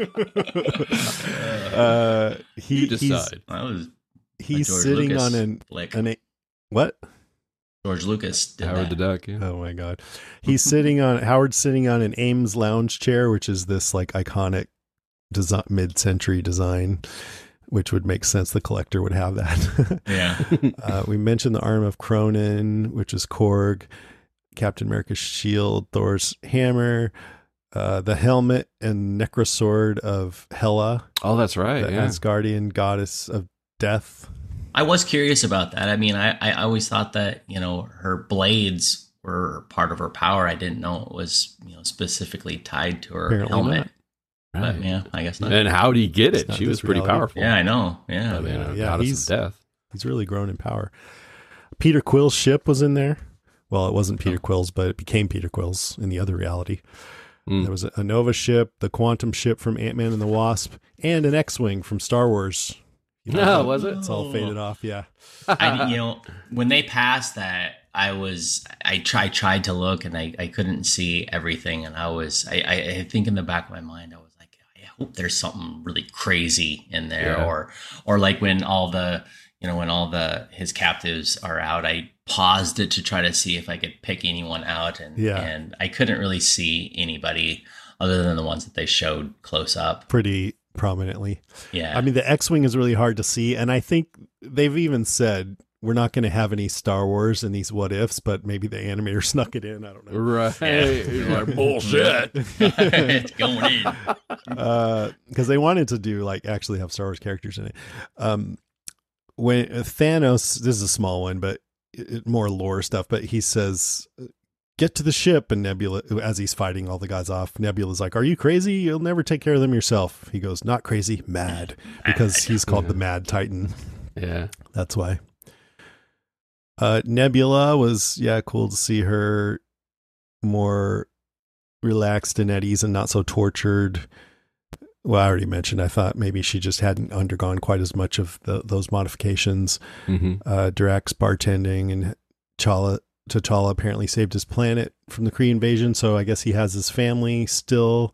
C: uh, he,
I: You
C: he's
I: decide.
J: That was
C: he's
J: George
C: sitting
J: Lucas
C: on an,
J: flick.
C: an a, what?
J: George Lucas did
I: Howard
J: that.
I: the Duck, yeah.
C: Oh my God. He's sitting on, Howard's sitting on an Ames lounge chair, which is this like iconic design, mid-century design, which would make sense. The collector would have that.
J: Yeah.
C: uh, we mentioned the arm of Cronin, which is Korg, Captain America's shield, Thor's hammer, uh, the helmet and necrosword of Hela,
I: Oh, that's right.
C: the
I: Yeah.
C: Asgardian goddess of death.
J: I was curious about that. I mean, I, I always thought that, you know, her blades were part of her power. I didn't know it was, you know, specifically tied to her
C: Apparently
J: helmet.
C: not.
J: But
I: Right.
J: yeah, I guess not.
I: And how'd he get
C: It's
I: it?
C: not
I: She was
C: this
I: pretty
C: reality.
I: powerful.
J: Yeah, I know. Yeah.
I: I mean,
C: Yeah,
I: a
C: yeah,
I: goddess
C: he's-
I: of death.
C: He's really grown in power. Peter Quill's ship was in there. Well, it wasn't Peter Quill's, but it became Peter Quill's in the other reality.
I: Mm.
C: There was a, a Nova ship, the Quantum ship from Ant-Man and the Wasp, and an X-Wing from Star Wars. You know,
I: No,
C: that-
I: was it?
C: It's all faded off, yeah.
J: I, you know, when they passed that, I was, I tried, tried to look and I, I couldn't see everything. And I was, I, I, I think in the back of my mind, I was like, I hope there's something really crazy in there.
I: Yeah.
J: Or, or like when all the, you know, when all the, his captives are out, I paused it to try to see if I could pick anyone out. And,
C: Yeah.
J: and I couldn't really see anybody other than the ones that they showed close up.
C: Pretty prominently.
J: Yeah.
C: I mean, the X-Wing is really hard to see, and I think they've even said we're not going to have any Star Wars in these what ifs, but maybe the animator snuck it in. I don't know.
I: Right.
J: Yeah.
I: Like, bullshit.
J: It's going in.
C: Uh, because they wanted to do like actually have Star Wars characters in it. Um, when uh, Thanos, this is a small one, but it, it- more lore stuff. But he says, "Get to the ship," and Nebula, as he's fighting all the guys off, Nebula's like, "Are you crazy? You'll never take care of them yourself." He goes, "Not crazy, mad," because he's called the Mad Titan.
I: Yeah.
C: That's why. Uh, Nebula was, yeah, cool to see her more relaxed and at ease and not so tortured. Well, I already mentioned, I thought maybe she just hadn't undergone quite as much of the, those modifications.
I: Mm-hmm.
C: Uh, Drax bartending, and T'Challa, T'Challa apparently saved his planet from the Kree invasion, so I guess he has his family still.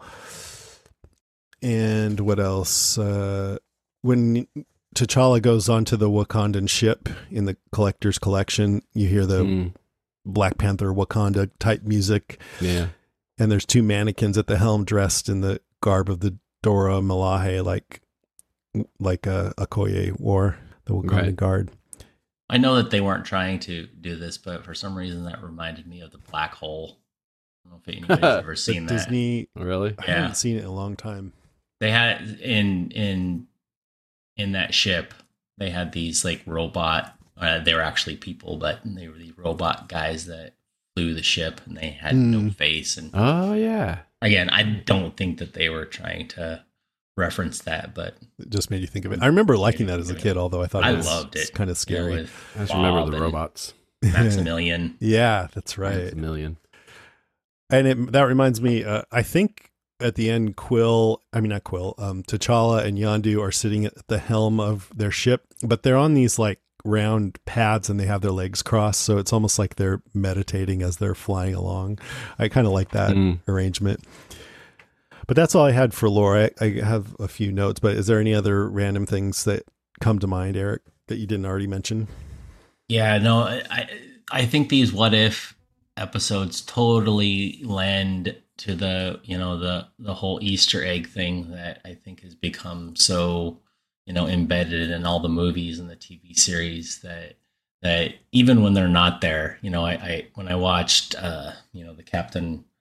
C: And what else? Uh, when T'Challa goes onto the Wakandan ship in the collector's collection, you hear the
I: Mm.
C: Black Panther Wakanda type music.
I: Yeah.
C: And there's two mannequins at the helm dressed in the garb of the Dora Milaje, like like a Okoye wore, the Wakanda
I: Right.
C: guard.
J: I know that they weren't trying to do this, but for some reason that reminded me of the black hole. I don't know if anybody's ever seen
C: The
J: that.
C: Disney,
I: Really?
C: I
J: Yeah.
C: haven't seen it in a long time.
J: They had in in in that ship, they had these like robot. Uh, they were actually people, but they were the robot guys that flew the ship, and they had no
C: Hmm.
J: face. And
I: Oh, yeah.
J: again, I don't think that they were trying to reference that, but
C: It just made you think of it. I remember liking that as a kid, although I thought
J: I
C: it was
J: loved it.
C: kind of
J: you know,
C: scary.
J: with
I: I just
J: Bob
I: remember the
J: and
I: robots.
J: Maximilian.
C: Yeah, that's right.
I: It's a million.
C: And it, that reminds me, uh, I think at the end, Quill, I mean, not Quill, um, T'Challa and Yondu are sitting at the helm of their ship, but they're on these like round pads and they have their legs crossed. So it's almost like they're meditating as they're flying along. I kind of like that
I: Mm.
C: arrangement. But that's all I had for lore. I, I have a few notes, but is there any other random things that come to mind, Eric, that you didn't already mention?
J: Yeah, no, I I think these what if episodes totally lend to the, you know, the the whole Easter egg thing that I think has become so, you know, embedded in all the movies and the T V series that that even when they're not there, you know, I, I when I watched uh, you know, the Captain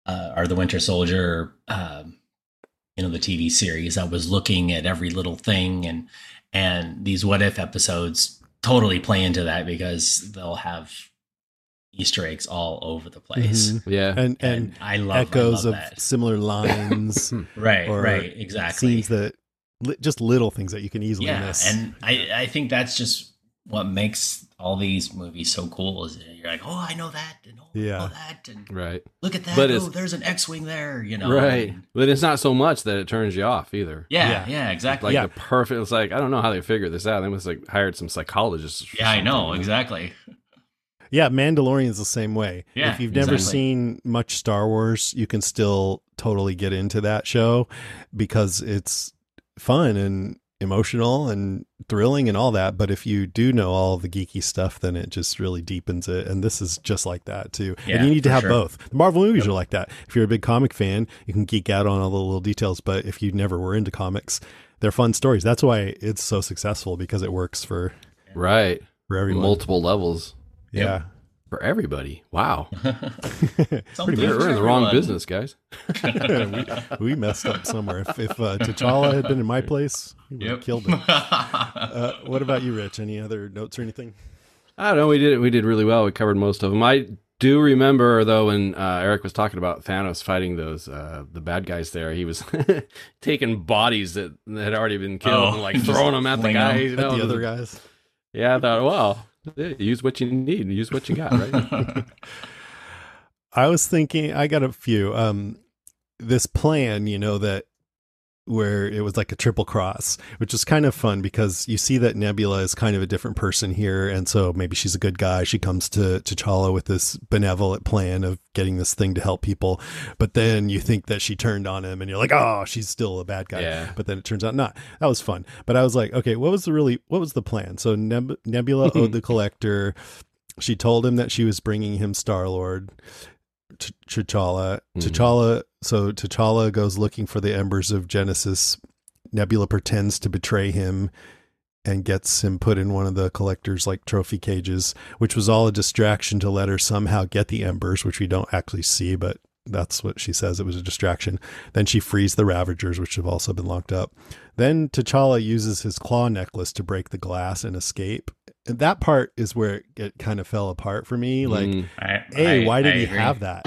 J: uh, or the Winter Soldier, um, you know, the T V series, I was looking at every little thing, and and these What If episodes totally play into that because they'll have Easter eggs all over the place.
C: Mm-hmm.
I: Yeah,
C: and and,
J: and I love
C: echoes
J: I love
C: of
J: that.
C: similar lines,
J: right,
C: or
J: right, exactly.
C: Scenes that li- just little things that you can easily
J: yeah,
C: miss.
J: and I I think that's just what makes all these movies so cool. Is that you're like, oh, I know that, and oh,
C: Yeah.
J: I know that, and
I: right.
J: look at that.
I: But
J: oh,
I: it's-
J: there's an X-wing there. You know,
I: Right.
J: and-
I: But it's not so much that it turns you off either.
J: yeah,
C: Yeah.
J: yeah, exactly.
I: Like
C: Yeah.
I: the perfect, it's like, I don't know how they figured this out. They must like hired some psychologists. or
J: yeah, I know
I: something.
J: exactly.
C: Yeah, Mandalorian's the same way.
J: Yeah,
C: if you've never
J: exactly.
C: seen much Star Wars, you can still totally get into that show because it's fun and emotional and thrilling and all that. But if you do know all the geeky stuff, then it just really deepens it. And this is just like that too.
J: Yeah,
C: and you need to
J: for
C: have
J: sure.
C: both. The Marvel movies are like that. If you're a big comic fan, you can geek out on all the little details. But if you never were into comics, they're fun stories. That's why it's so successful, because it works for,
I: Right.
C: for everyone.
I: Multiple levels
C: Yeah.
I: for everybody. Wow.
J: Something
I: We're,
J: for
I: we're in the wrong
J: everyone.
I: business, guys.
C: we, we messed up somewhere. If, if uh, T'Challa had been in my place, we would have
J: Yep.
C: killed it. Uh, what about you, Rich? Any other notes or anything?
I: I don't know. We did we did really well. We covered most of them. I do remember though when uh, Eric was talking about Thanos fighting those uh, the bad guys there. He was taking bodies that, that had already been killed
J: Oh,
I: and like
J: just
I: throwing them at the
J: fling 'em
I: guys. You
C: At
I: know,
C: the other guys?
I: Yeah, I thought, well, yeah, use what you need, use what you got, right?
C: I was thinking, I got a few. Um, this plan, you know, that where it was like a triple cross, which is kind of fun because you see that Nebula is kind of a different person here. And so maybe she's a good guy. She comes to T'Challa with this benevolent plan of getting this thing to help people. But then you think that she turned on him and you're like, oh, she's still a bad guy.
I: Yeah.
C: But then it turns out not. That was fun. But I was like, okay, what was the really, what was the plan? So Neb- Nebula owed the Collector. She told him that she was bringing him Star-Lord. T- T'Challa.
I: Mhm.
C: T'Challa. So T'Challa goes looking for the embers of Genesis. Nebula pretends to betray him and gets him put in one of the Collector's like trophy cages, which was all a distraction to let her somehow get the embers, which we don't actually see, but that's what she says. It was a distraction. Then she frees the Ravagers, which have also been locked up. Then T'Challa uses his claw necklace to break the glass and escape. And that part is where it, it kind of fell apart for me. Like,
I: Mm.
J: I,
C: hey,
J: I-
C: why did
J: I
C: he
J: agree.
C: have that?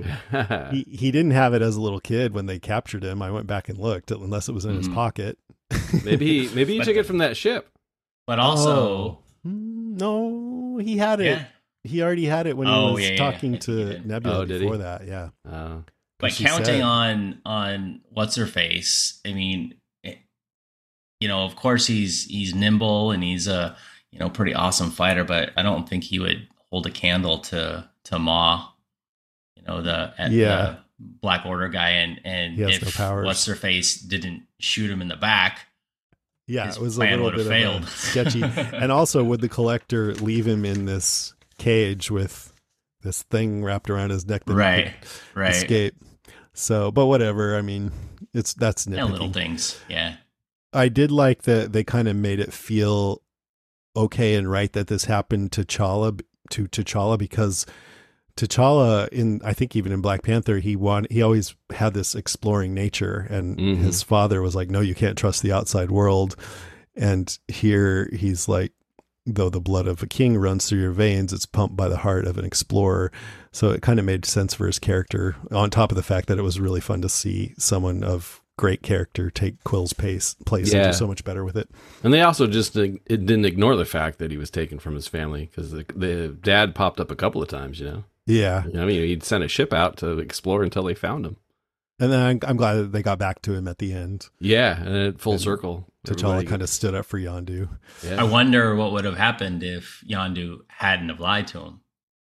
C: he he didn't have it as a little kid when they captured him. I went back and looked, unless it was in his
J: Mhm.
C: pocket.
I: maybe he, maybe he
J: But-
I: took it from that ship.
J: But also,
C: Oh. Mm, no, he had it.
J: yeah.
C: He already had it when
J: Oh,
C: he was
J: yeah, yeah,
C: talking
J: yeah. He
C: to
J: did.
C: Nebula
I: Oh, did he?
C: before that. Yeah.
I: Uh,
J: But
C: she
J: counting
C: said-
J: on on what's her face, I mean, it, you know, of course he's he's nimble and he's a you know pretty awesome fighter, but I don't think he would hold a candle to to Ma, you know, the at
C: Yeah.
J: the Black Order guy, and and
C: He has
J: if
C: no powers.
J: what's her face didn't shoot him in the back,
C: Yeah,
J: his
C: it was a
J: plan
C: little bit
J: would've
C: of
J: failed.
C: a sketchy. And also, would the Collector leave him in this cage with this thing wrapped around his neck that he
J: right,
C: could
J: right,
C: escape? So, but whatever. I mean, it's that's
J: yeah, little
C: nitpicking.
J: things, yeah,
C: I did like that they kind of made it feel okay and right that this happened to T'Challa to T'Challa because T'Challa in I think even in Black Panther he wanted he always had this exploring nature, and
I: Mhm.
C: his father was like, no, you can't trust the outside world. And here he's like, though the blood of a king runs through your veins, it's pumped by the heart of an explorer. So it kind of made sense for his character, on top of the fact that it was really fun to see someone of great character take Quill's pace, place and
I: Yeah.
C: do so much better with it.
I: and they also just uh, it didn't ignore the fact that he was taken from his family because the, the dad popped up a couple of times, you know.
C: Yeah.
I: I mean, he'd sent a ship out to explore until they found him.
C: And then I'm, I'm glad that they got back to him at the end.
I: Yeah, and then full
C: And
I: circle.
C: T'Challa
I: Everybody-
C: kind of stood up for Yondu.
I: Yeah.
J: I wonder what would have happened if Yondu hadn't have lied to him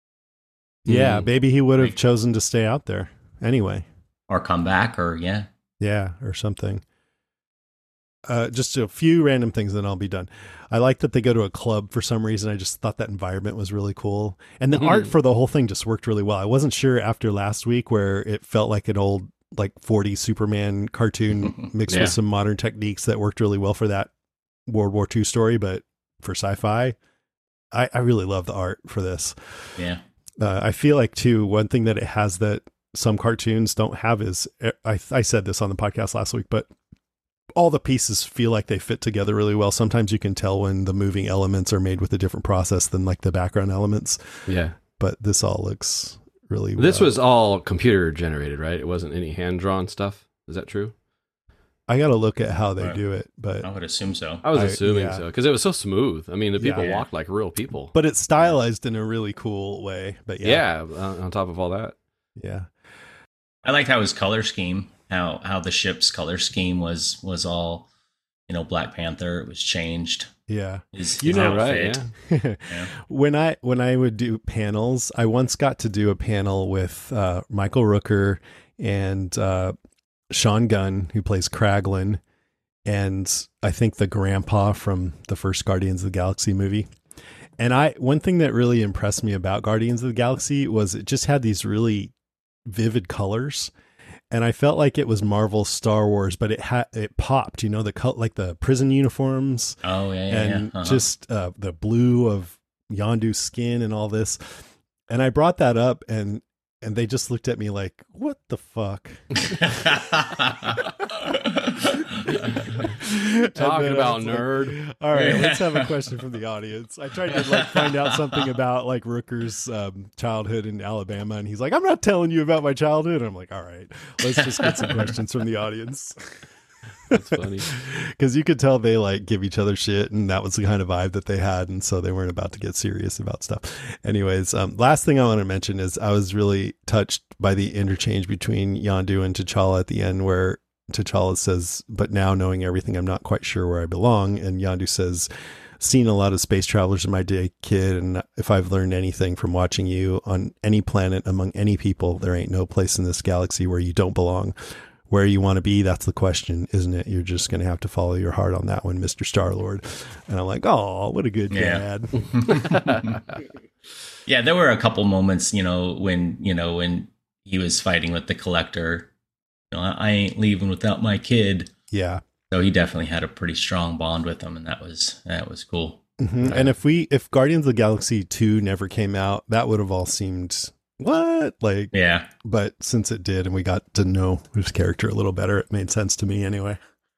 C: Yeah,
I: Mm.
C: maybe he would have
J: Right.
C: chosen to stay out there anyway.
J: or come back, or yeah,
C: Yeah, or something. Uh, just a few random things, then I'll be done. I like that they go to a club for some reason. I just thought that environment was really cool. And the
I: Mhm.
C: art for the whole thing just worked really well. I wasn't sure after last week where it felt like an old, like forties Superman cartoon mixed
I: Yeah.
C: with some modern techniques that worked really well for that World War Two story, but for sci-fi, I, I really love the art for this.
J: yeah.
C: Uh, I feel like too, one thing that it has that some cartoons don't have as, I, I said this on the podcast last week, but all the pieces feel like they fit together really well. Sometimes you can tell when the moving elements are made with a different process than like the background elements.
I: Yeah.
C: But this all looks really
I: This
C: well.
I: was all computer generated, right? It wasn't any hand-drawn stuff. Is that true?
C: I got to look at how they
J: Right.
C: do it, but
J: I would assume so.
I: I was
C: I-
I: assuming
C: yeah.
I: so, because it was so smooth. I mean, the people
J: Yeah.
I: walked like real people.
C: but it's stylized in a really cool way. But
I: yeah,
C: yeah,
I: on on top of all that.
C: yeah.
J: I liked how his color scheme, how how the ship's color scheme was was all, you know, Black Panther. It was changed.
C: Yeah.
J: His,
C: You
J: his
C: know,
I: right,
J: outfit.
I: yeah.
C: When I when I would do panels, I once got to do a panel with uh, Michael Rooker and uh, Sean Gunn, who plays Kraglin, and I think the grandpa from the first Guardians of the Galaxy movie. And I one thing that really impressed me about Guardians of the Galaxy was it just had these really vivid colors. And I felt like it was Marvel Star Wars, but it had it popped, you know, the cut like the prison uniforms.
J: Oh yeah, yeah,
C: and
J: yeah. Uh-huh.
C: just uh, the blue of Yondu's skin and all this. And I brought that up, and and they just looked at me like, "What the fuck?"
I: Talking
C: And then I
I: about
C: was like,
I: nerd.
C: All right, let's have a question from the audience. I tried to like find out something about like Rooker's um, childhood in Alabama, and he's like, "I'm not telling you about my childhood." I'm like, "All right, let's just get some questions from the audience."
I: That's funny.
C: Because you could tell they like give each other shit, and that was the kind of vibe that they had, and so they weren't about to get serious about stuff. Anyways, um, last thing I want to mention is I was really touched by the interchange between Yondu and T'Challa at the end, where T'Challa says, "But now knowing everything, I'm not quite sure where I belong," and Yondu says, "Seen a lot of space travelers in my day, kid, and if I've learned anything from watching you on any planet among any people, there ain't no place in this galaxy where you don't belong. Where you want to be, that's the question, isn't it? You're just going to have to follow your heart on that one, Mister Star-Lord." And I'm like, "Oh, what a good
J: Yeah.
C: dad."
J: Yeah, there were a couple moments, you know, when you know when he was fighting with the Collector. You know, I ain't leaving without my kid.
C: Yeah.
J: So he definitely had a pretty strong bond with him, and that was that was cool.
C: Mhm. And if we, if Guardians of the Galaxy two never came out, that would have all seemed, what? Like,
J: Yeah.
C: but since it did, and we got to know his character a little better, it made sense to me anyway.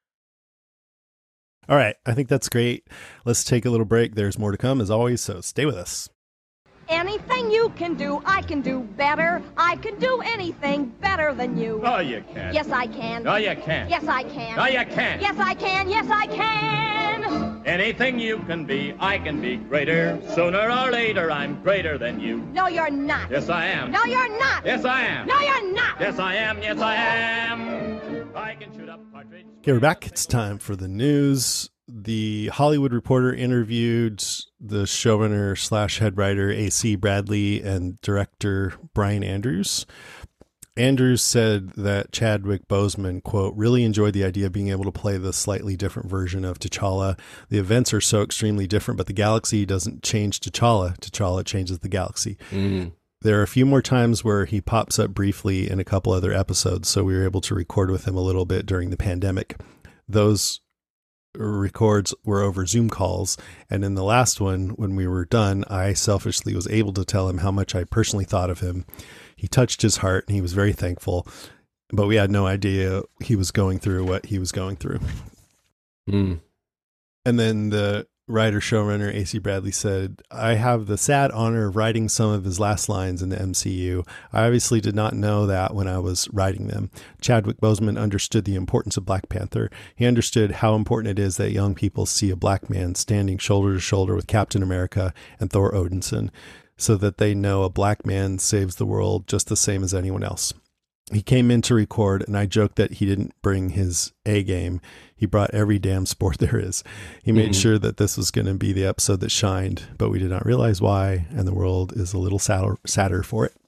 C: All right. I think that's great. Let's take a little break. There's more to come as always, so stay with us.
K: Anything you can do, I can do better. I can do anything better than you.
H: No, you can't.
K: Yes, I can.
H: No, you can't.
K: Yes, I can.
H: No, you can't.
K: Yes, I can. Yes, I can.
H: Anything you can be, I can be greater. Sooner or later, I'm greater than you.
K: No, you're not.
H: Yes, I am.
K: No, you're not.
H: Yes, I am.
K: No, you're not.
H: Yes, I am. Yes, I am. I can shoot up partridge.
C: Okay, we're back. It's time for the news. The Hollywood Reporter interviewed the showrunner slash head writer A C Bradley and director Brian Andrews. Andrews said that Chadwick Boseman, quote, really enjoyed the idea of being able to play the slightly different version of T'Challa. The events are so extremely different, but the galaxy doesn't change T'Challa. T'Challa changes the galaxy.
I: Mm.
C: There are a few more times where he pops up briefly in a couple other episodes, so we were able to record with him a little bit during the pandemic. Those records were over Zoom calls, and in the last one, when we were done, I selfishly was able to tell him how much I personally thought of him. He touched his heart, and he was very thankful, but we had no idea he was going through what he was going through.
I: Mm.
C: And then the writer showrunner A C Bradley said, I have the sad honor of writing some of his last lines in the M C U. I obviously did not know that when I was writing them. Chadwick Boseman understood the importance of Black Panther. He understood how important it is that young people see a black man standing shoulder to shoulder with Captain America and Thor Odinson, so that they know a black man saves the world just the same as anyone else. He came in to record, and I joked that he didn't bring his A game. He brought every damn sport there is. He made
I: Mm-hmm.
C: sure that this was going to be the episode that shined, but we did not realize why, and the world is a little sadder, sadder for it.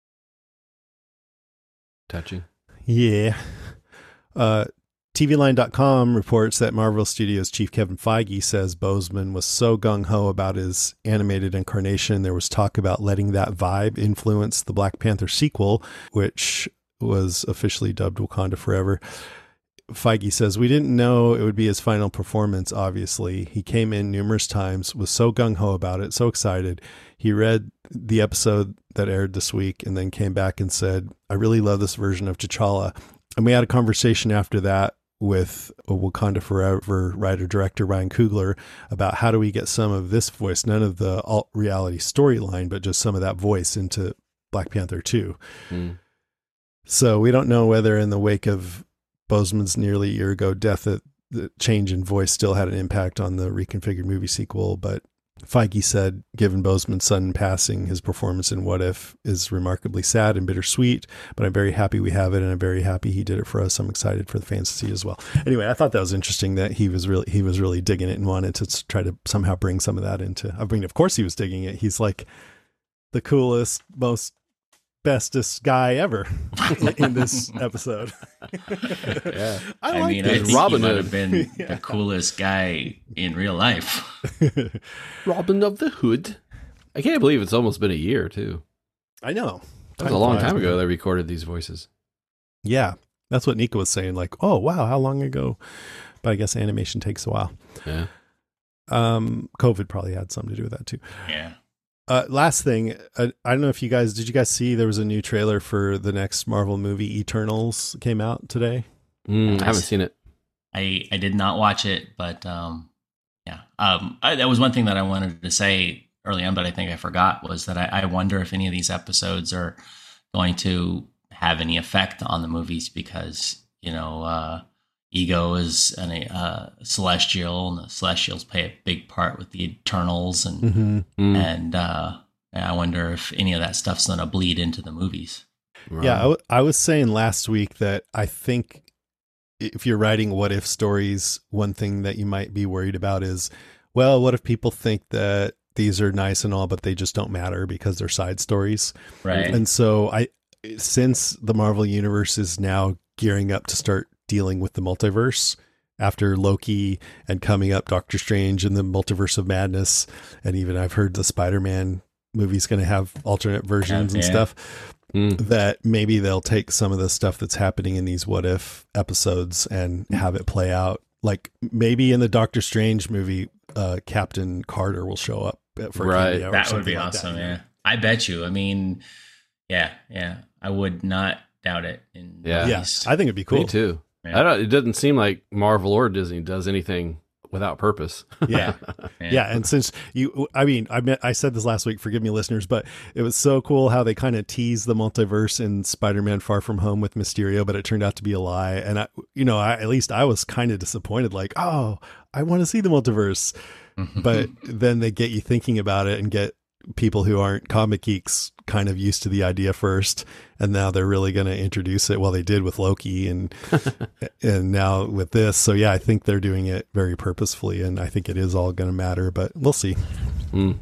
I: Touching.
C: Yeah. Uh, T V Line dot com reports that Marvel Studios chief Kevin Feige says Boseman was so gung-ho about his animated incarnation, there was talk about letting that vibe influence the Black Panther sequel, which was officially dubbed Wakanda Forever. Feige says, we didn't know it would be his final performance, obviously. He came in numerous times, was so gung-ho about it, so excited. He read the episode that aired this week and then came back and said, I really love this version of T'Challa. And we had a conversation after that with Wakanda Forever writer-director Ryan Coogler about how do we get some of this voice, none of the alt-reality storyline, but just some of that voice into Black Panther two. Mm. So we don't know whether in the wake of Boseman's nearly a year ago death, that the change in voice still had an impact on the reconfigured movie sequel, but Feige said, given Boseman's sudden passing, his performance in What If is remarkably sad and bittersweet, but I'm very happy we have it, and I'm very happy he did it for us. I'm excited for the fans to see it as well. Anyway, I thought that was interesting that he was really he was really digging it and wanted to try to somehow bring some of that into. I mean, of course he was digging it. He's like the coolest, most bestest guy ever in this episode.
I: Yeah,
J: I, I
C: like
J: mean,
C: this.
J: I think
I: Robin
J: he might
I: Hood.
J: have been
C: Yeah.
J: the coolest guy in real life.
I: Robin of the Hood. I can't believe it's almost been a year too.
C: I know.
I: That was a long time ago they recorded these voices.
C: Yeah, that's what Nico was saying. Like, oh wow, how long ago? But I guess animation takes a while.
I: Yeah.
C: Um, COVID probably had something to do with that too.
J: Yeah.
C: Uh, last thing, uh, I don't know if you guys, did you guys see there was a new trailer for the next Marvel movie, Eternals, came out today?
I: Mm, I haven't seen it.
J: I, I did not watch it, but um, yeah. Um, I, that was one thing that I wanted to say early on, but I think I forgot, was that I, I wonder if any of these episodes are going to have any effect on the movies because, you know, uh, Ego is an, a uh, celestial, and the Celestials play a big part with the Eternals, and
C: Mm-hmm.
I: Mm.
J: and uh, I wonder if any of that stuff's going to bleed into the movies.
I: Right.
C: Yeah, I, w- I was saying last week that I think if you're writing what if stories, one thing that you might be worried about is, well, what if people think that these are nice and all, but they just don't matter because they're side stories.
J: Right.
C: And so I, since the Marvel Universe is now gearing up to start dealing with the multiverse after Loki and coming up Doctor Strange and the Multiverse of Madness. And even I've heard the Spider-Man movie's going to have alternate versions
J: Yeah,
C: and
J: yeah.
C: stuff, mm. that maybe they'll take some of the stuff that's happening in these what if episodes and have it play out. Like maybe in the Doctor Strange movie, uh, Captain Carter will show up for a
I: Right.
C: cameo or
J: That would
C: something
J: be
C: like
J: awesome.
C: that.
J: Yeah. I bet you. I mean, yeah, yeah. I would not doubt it. In the
I: Yeah.
C: Yeah,
J: least.
C: I think it'd be cool.
I: Me too.
J: Yeah.
I: I don't. It doesn't seem like Marvel or Disney does anything without purpose.
C: Yeah.
J: Yeah.
C: Yeah. And since you, I mean, I meant, I said this last week, forgive me listeners, but it was so cool how they kind of teased the multiverse in Spider-Man Far From Home with Mysterio, but it turned out to be a lie. And I, you know, I, at least I was kind of disappointed, like, oh, I want to see the multiverse. But then they get you thinking about it and get people who aren't comic geeks kind of used to the idea first, and now they're really going to introduce it. Well, they did with Loki, and and now with this. So yeah, I think they're doing it very purposefully, and I think it is all going to matter, but we'll see.
I: Mm.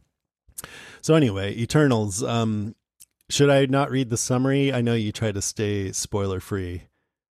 C: So anyway, Eternals. Um, should I not read the summary? I know you try to stay spoiler free.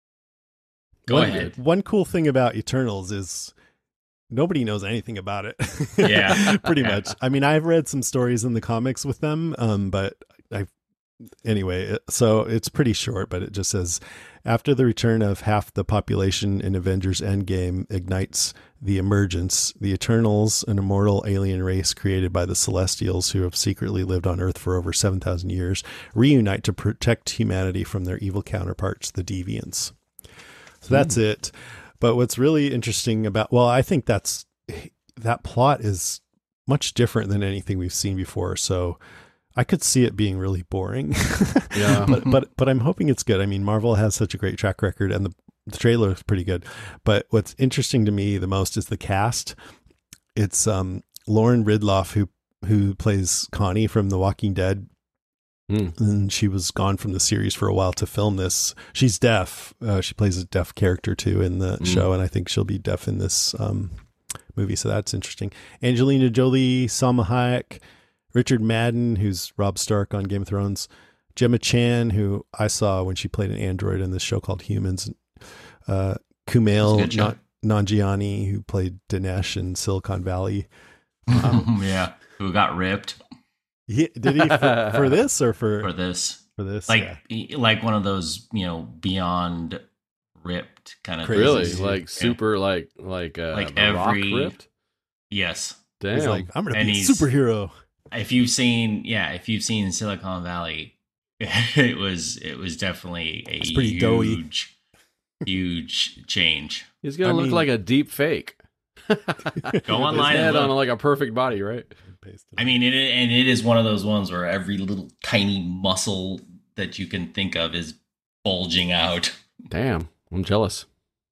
J: Go
C: one,
J: ahead.
C: One cool thing about Eternals is nobody knows anything about it.
J: Yeah.
C: Pretty much. I mean, I've read some stories in the comics with them, um, but I, anyway, so it's pretty short, but it just says, after the return of half the population in Avengers Endgame ignites the emergence, the Eternals, an immortal alien race created by the Celestials who have secretly lived on Earth for over seven thousand years, reunite to protect humanity from their evil counterparts, the Deviants. So that's mm. it. But what's really interesting about, well, I think that's, that plot is much different than anything we've seen before. So I could see it being really boring.
I: Yeah.
C: but, but, but I'm hoping it's good. I mean, Marvel has such a great track record, and the, the trailer is pretty good. But what's interesting to me the most is the cast. It's um, Lauren Ridloff, who, who plays Connie from The Walking Dead. Mm. And she was gone from the series for a while to film this. She's deaf. Uh, she plays a deaf character too in the mm. show, and I think she'll be deaf in this um, movie. So that's interesting. Angelina Jolie, Salma Hayek, Richard Madden, who's Robb Stark on Game of Thrones, Gemma Chan, who I saw when she played an android in this show called Humans, uh, Kumail Na- Nanjiani, who played Dinesh in Silicon Valley.
J: Um, yeah, who got ripped.
C: He, did he for, for this or for
J: for this
C: for this
J: like
C: yeah.
J: like one of those, you know, beyond ripped kind of
I: really
J: thing.
I: like
J: Yeah.
I: super like like uh,
J: like
I: The
J: every
I: Rock ripped.
J: Yes.
I: Damn.
C: He's like, I'm gonna
J: And
C: be a
J: he's-
C: superhero.
J: If you've seen, yeah, if you've seen Silicon Valley, it was it was definitely a
C: It's pretty doughy.
J: huge, huge change.
I: He's gonna
C: I
I: look
C: mean-
I: like a deep fake.
J: Go online
I: His
J: and
I: head on
J: look.
I: like a perfect body, right?
J: I mean, it and it is one of those ones where every little tiny muscle that you can think of is bulging out.
I: Damn, I'm jealous.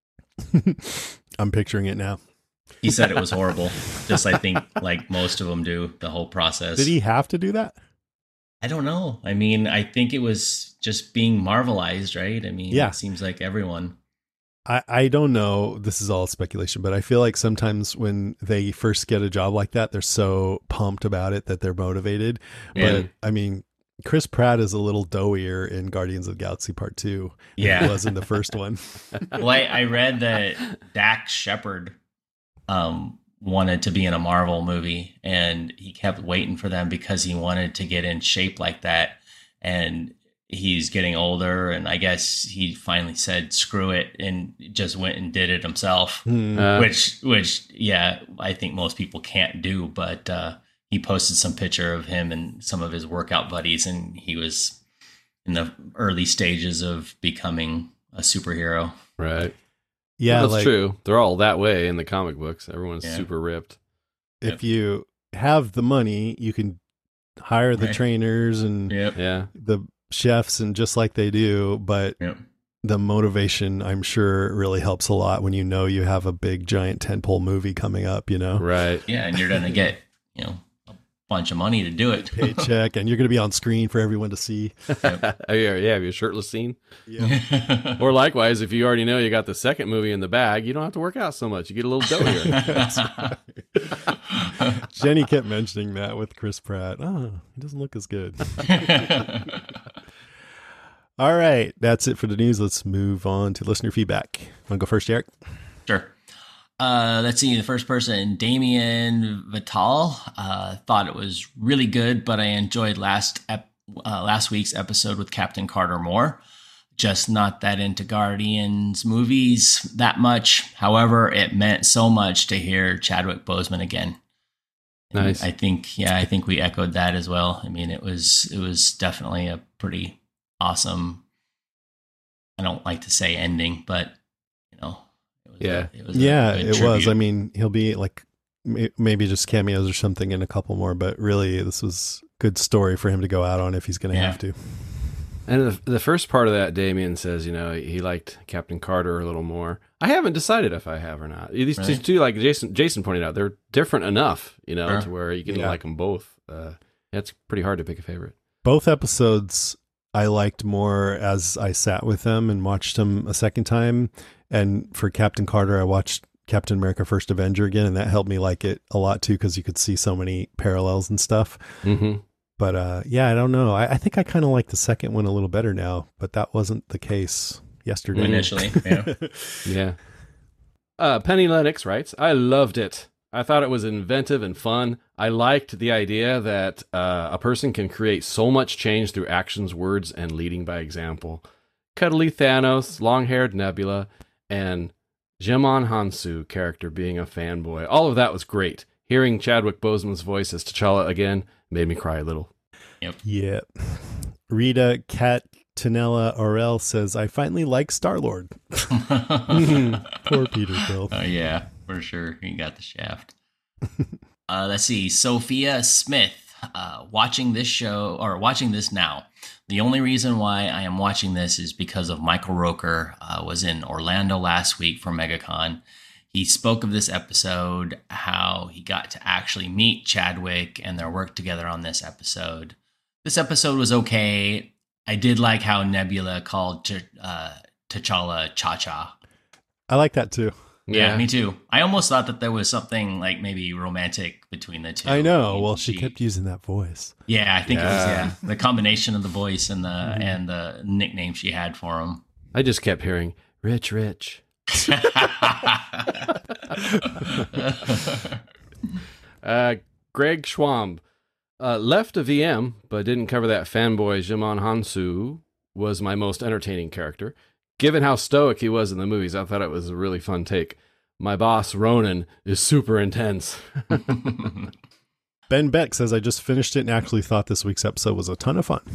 C: I'm picturing it now.
J: He said it was horrible, just I think like most of them do. The whole process.
C: Did he have to do that?
J: I don't know. I mean, I think it was just being Marvelized, right? I mean,
C: Yeah.
J: it seems like everyone.
C: I, I don't know. This is all speculation, but I feel like sometimes when they first get a job like that, they're so pumped about it that they're motivated.
J: Yeah.
C: But I mean, Chris Pratt is a little doughier in Guardians of the Galaxy Part Two. than
J: Yeah.
C: he was in the first one.
J: Well, I, I read that Dax Shepard um, wanted to be in a Marvel movie, and he kept waiting for them because he wanted to get in shape like that. And he's getting older, and I guess he finally said screw it and just went and did it himself.
C: Hmm.
I: Uh,
J: which which yeah, I think most people can't do. But uh, he posted some picture of him and some of his workout buddies, and he was in the early stages of becoming a superhero.
I: Right.
C: Yeah,
I: Well, that's
C: like
I: true. They're all that way in the comic books. Everyone's
J: Yeah.
I: super ripped.
C: if you have the money, you can hire the
J: Right.
C: trainers and
J: Yep.
I: Yeah.
C: the chefs and just like they do, but
J: Yep.
C: the motivation, I'm sure, really helps a lot when you know you have a big giant tentpole movie coming up, you know,
I: Right.
J: Yeah, and you're gonna get, you know, a bunch of money to do it.
C: paycheck, and you're going to be on screen for everyone to see.
I: Oh, yeah, yeah, have your shirtless scene.
C: Yeah.
I: Or likewise, if you already know you got the second movie in the bag, you don't have to work out so much. You get a little doughier.
C: Jenny kept mentioning that with Chris Pratt. Oh, he doesn't look as good. All right, that's it for the news. Let's move on to listener feedback. Want to go first, Eric?
J: Sure. Uh, let's see. The first person, Damien Vital, uh, thought it was really good, but I enjoyed last ep- uh, last week's episode with Captain Carter more. Just not that into Guardians movies that much. However, it meant so much to hear Chadwick Boseman again. And
I: Nice.
J: I think, yeah, I think we echoed that as well. I mean, it was it was definitely a pretty awesome. I don't like to say ending, but you know, it was
I: Yeah.
J: a, it was a
C: Yeah,
J: good
C: it was.
J: tribute.
C: I mean, he'll be like may- maybe just cameos or something in a couple more, but really, this was good story for him to go out on if he's going to
J: Yeah.
C: have to.
I: And the, the first part of that, Damien says, you know, he liked Captain Carter a little more. I haven't decided if I have or not. These
J: Really?
I: two, like Jason Jason pointed out, they're different enough, you know,
J: Sure.
I: to where you can
C: Yeah.
I: like them both. Uh, it's pretty hard to pick a favorite.
C: Both episodes I liked more as I sat with them and watched them a second time. And for Captain Carter, I watched Captain America First Avenger again, and that helped me like it a lot too, because you could see so many parallels and stuff.
I: Mm-hmm.
C: But uh, yeah, I don't know. I, I think I kind of like the second one a little better now, but that wasn't the case yesterday.
J: Initially, yeah.
I: Yeah. Uh, Penny Lennox writes, I loved it. I thought it was inventive and fun. I liked the idea that uh, a person can create so much change through actions, words, and leading by example. Cuddly Thanos, long-haired Nebula, and Jemon Hansu character being a fanboy. All of that was great. Hearing Chadwick Boseman's voice as T'Challa again made me cry a little.
J: Yep.
C: Yeah. Rita Catanella Orel says, I finally like Star-Lord. Poor Peter Quill.
J: Oh yeah, for sure. He got the shaft. uh, let's see. Sophia Smith, uh, watching this show or watching this now. The only reason why I am watching this is because of Michael Roker. Uh, was in Orlando last week for MegaCon. He spoke of this episode, how he got to actually meet Chadwick and their work together on this episode. This episode was okay. I did like how Nebula called T- uh, T'Challa Cha-Cha.
C: I like that too.
J: Yeah,
I: Yeah.
J: me too. I almost thought that there was something like maybe romantic between the two.
C: I know. Well, she kept using that voice.
J: Yeah, I think it was
I: Yeah.
J: yeah the combination of the voice and the and the nickname she had for him.
I: I just kept hearing, Rich, Rich. uh, Greg Schwamb uh, left a V M, but didn't cover that fanboy. Jemon Hansu was my most entertaining character. given how stoic he was in the movies, I thought it was a really fun take. My boss, Ronan, is super intense.
C: Ben Beck says, I just finished it and actually thought this week's episode was a ton of fun.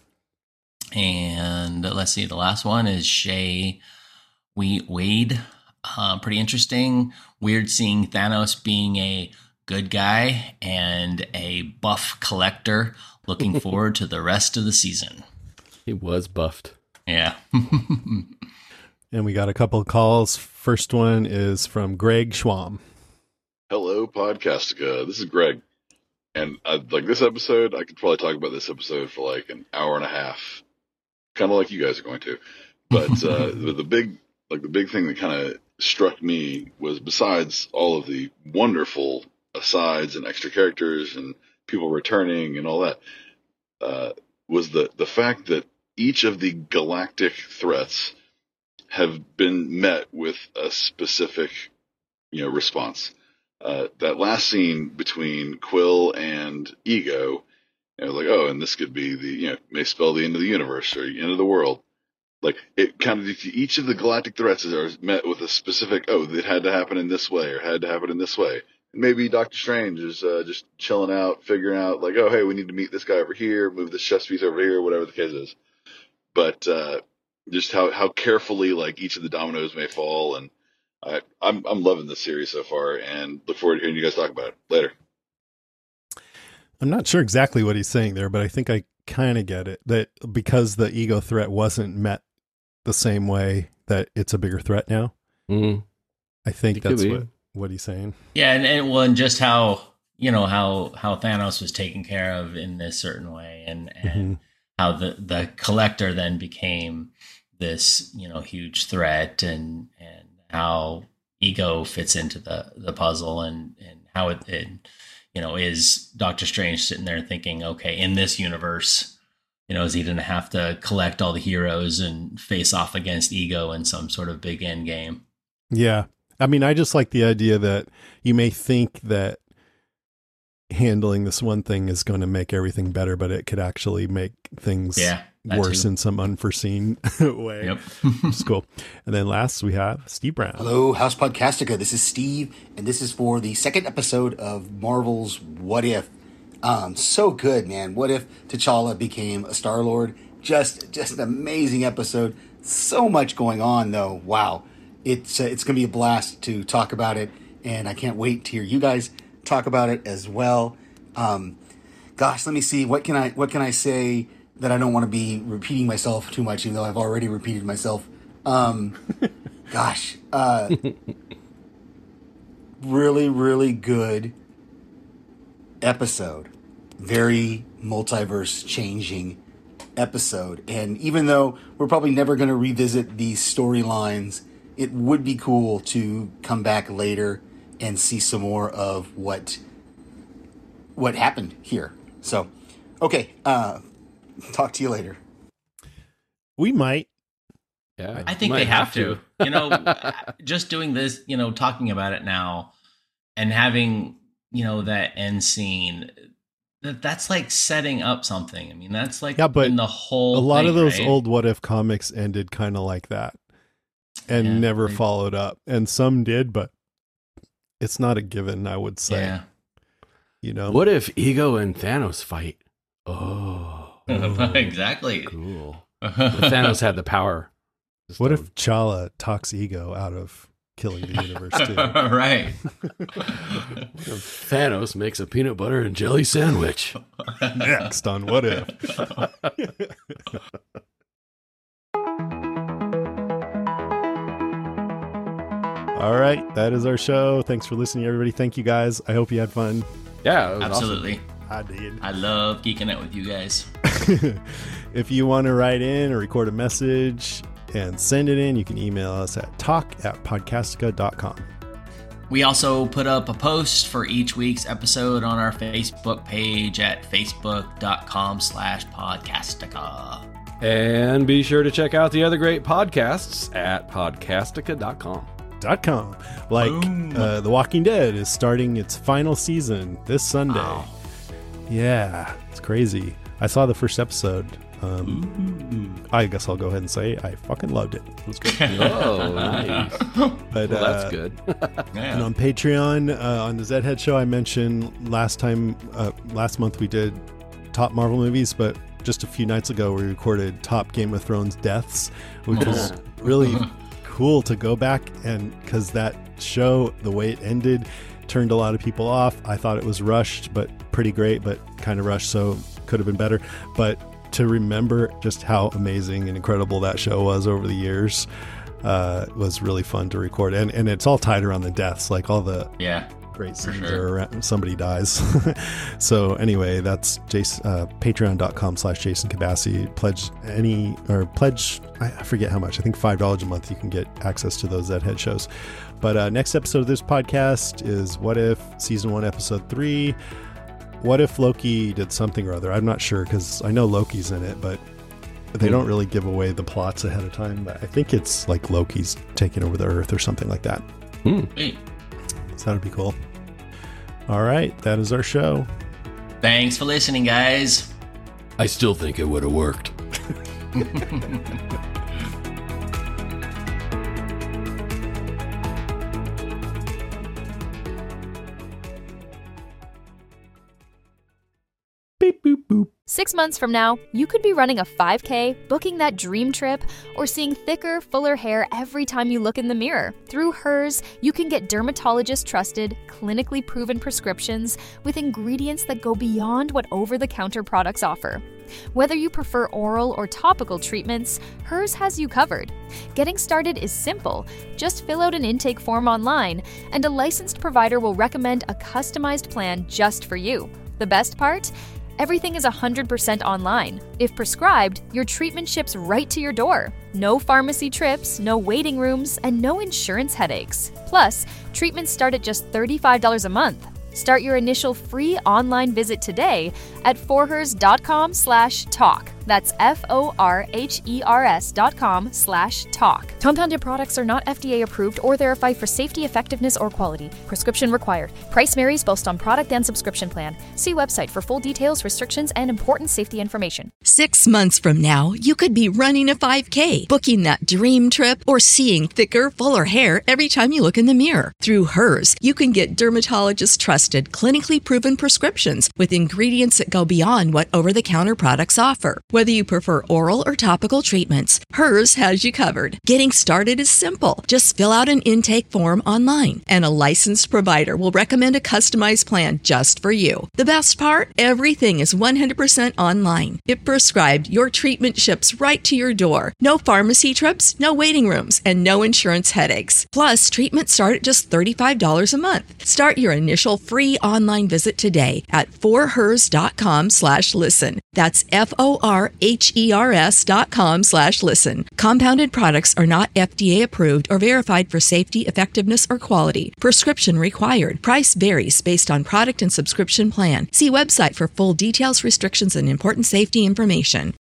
J: And let's see, the last one is Shay Wade. Uh, pretty interesting. Weird seeing Thanos being a good guy and a buff collector. Looking forward to the rest of the season.
I: He was buffed.
J: Yeah.
C: And we got a couple of calls. First one is from Greg Schwam.
L: Hello, Podcastica. This is Greg. And I, like this episode, I could probably talk about this episode for like an hour and a half. Kind of like you guys are going to. But uh, the, the big like the big thing that kind of struck me was, besides all of the wonderful asides and extra characters and people returning and all that, uh, was the, the fact that each of the galactic threats have been met with a specific, you know, response. Uh, that last scene between Quill and Ego, you know, like, oh, and this could be the, you know, may spell the end of the universe or the end of the world. Like, it kind of, each of the galactic threats are met with a specific, oh, it had to happen in this way or had to happen in this way. And maybe Doctor Strange is uh, just chilling out, figuring out, like, oh, hey, we need to meet this guy over here, move this chess piece over here, whatever the case is. But uh, just how, how carefully, like, each of the dominoes may fall. And I, I'm I'm loving this series so far and look forward to hearing you guys talk about it later.
C: I'm not sure exactly what he's saying there, but I think I kind of get it. That because the Ego threat wasn't met the same way, that it's a bigger threat now.
I: Mm-hmm.
C: I think
I: it
C: that's what, what he's saying.
J: Yeah, and, and well, and just how, you know, how how Thanos was taken care of in this certain way, and, and mm-hmm. how the, the collector then became this, you know, huge threat, and and how Ego fits into the, the puzzle, and, and how it, it, you know, is Doctor Strange sitting there thinking, okay, in this universe, you know, is he going to have to collect all the heroes and face off against Ego in some sort of big end game?
C: Yeah. I mean, I just like the idea that you may think that handling this one thing is going to make everything better, but it could actually make things
J: yeah,
C: worse
J: too.
C: in some unforeseen way.
J: Yep.
C: It's cool. And then last we have Steve Brown.
M: Hello, House Podcastica. This is Steve, and this is for the second episode of Marvel's What If. Um, so good, man. What if T'Challa became a Star-Lord? Just, just an amazing episode. So much going on, though. Wow. It's uh, it's going to be a blast to talk about it, and I can't wait to hear you guys talk about it as well. Um, gosh, let me see. What can I what can I say that I don't want to be repeating myself too much, even though I've already repeated myself? Um, gosh, uh, really, really good episode. Very multiverse changing episode. And even though we're probably never going to revisit these storylines, it would be cool to come back later and see some more of what what happened here. So, okay, uh, talk to you later.
C: We might.
I: Yeah,
J: I think they have, have to. to. You know, just doing this, you know, talking about it now and having, you know, that end scene, that that's like setting up something. I mean, that's like
C: yeah, but
J: in the whole
C: a lot
J: thing,
C: of those
J: right?
C: old What If comics ended kind of like that and
J: Yeah,
C: never
J: they-
C: followed up. And some did, but it's not a given, I would say.
J: Yeah.
C: You know,
I: What if Ego and Thanos fight? Oh,
J: exactly.
I: cool. But Thanos had the power. Just
C: what
I: to-
C: if Chala talks Ego out of killing the universe too?
J: Right.
I: what if Thanos makes a peanut butter and jelly sandwich?
C: Next on What If. All right, that is our show. Thanks for listening, everybody. Thank you, guys. I hope you had fun.
I: Yeah, it was
J: Absolutely.
C: I did.
J: I love geeking out with you guys.
C: If you want to write in or record a message and send it in, you can email us at talk at podcastica dot com.
J: We also put up a post for each week's episode on our Facebook page at facebook.com slash podcastica.
I: And be sure to check out the other great podcasts at podcastica dot com.
C: Dot com. Like uh, The Walking Dead is starting its final season this Sunday.
J: Wow.
C: Yeah, it's crazy. I saw the first episode Um, I guess I'll go ahead and say I fucking loved it. It was good.
I: Oh, nice.
C: But,
I: well, that's
C: uh,
I: good.
C: Yeah. And on Patreon, uh, on the Zedhead Show, I mentioned last time, uh, last month we did top Marvel movies, but just a few nights ago we recorded top Game of Thrones deaths, which was really cool to go back, and because that show, the way it ended, turned a lot of people off. I thought it was rushed, but pretty great, but kind of rushed, so could have been better. But to remember just how amazing and incredible that show was over the years uh, was really fun to record. And and it's all tied around the deaths, like all the
J: yeah
C: great scenes
J: sure.
C: are around, somebody dies. So anyway, that's Jason, uh, patreon.com slash Jason Kabassi. Pledge any, or pledge, I forget how much, I think five dollars a month you can get access to those Zedhead shows. But uh, next episode of this podcast is What If, season one, episode three. What if Loki did something or other? I'm not sure, because I know Loki's in it, but they mm. don't really give away the plots ahead of time. But I think it's like Loki's taking over the Earth or something like that.
J: Mm.
C: So that'd be cool. All right, that is our show.
J: Thanks for listening, guys.
I: I still think it would have worked.
C: Beep, boop, boop.
A: Six months from now, you could be running a five K, booking that dream trip, or seeing thicker, fuller hair every time you look in the mirror. Through Hers, you can get dermatologist-trusted, clinically proven prescriptions with ingredients that go beyond what over-the-counter products offer. Whether you prefer oral or topical treatments, Hers has you covered. Getting started is simple. Just fill out an intake form online, and a licensed provider will recommend a customized plan just for you. The best part? Everything is one hundred percent online. If prescribed, your treatment ships right to your door. No pharmacy trips, no waiting rooms, and no insurance headaches. Plus, treatments start at just thirty-five dollars a month. Start your initial free online visit today at forhers.com slash talk. That's F-O-R-H-E-R-S dot com slash talk. Compounded products are not F D A approved or verified for safety, effectiveness, or quality. Prescription required. Price varies based on product and subscription plan. See website for full details, restrictions, and important safety information.
B: Six months from now, you could be running a five K, booking that dream trip, or seeing thicker, fuller hair every time you look in the mirror. Through Hers, you can get dermatologist-trusted, clinically proven prescriptions with ingredients that go beyond what over-the-counter products offer. Whether you prefer oral or topical treatments, Hers has you covered. Getting started is simple. Just fill out an intake form online, and a licensed provider will recommend a customized plan just for you. The best part? Everything is one hundred percent online. If prescribed, your treatment ships right to your door. No pharmacy trips, no waiting rooms, and no insurance headaches. Plus, treatments start at just thirty-five dollars a month. Start your initial free online visit today at forhers.com slash listen. That's F-O-R-H-E-R-S dot com slash listen. Compounded products are not F D A approved or verified for safety, effectiveness, or quality. Prescription required. Price varies based on product and subscription plan. See website for full details, restrictions, and important safety information.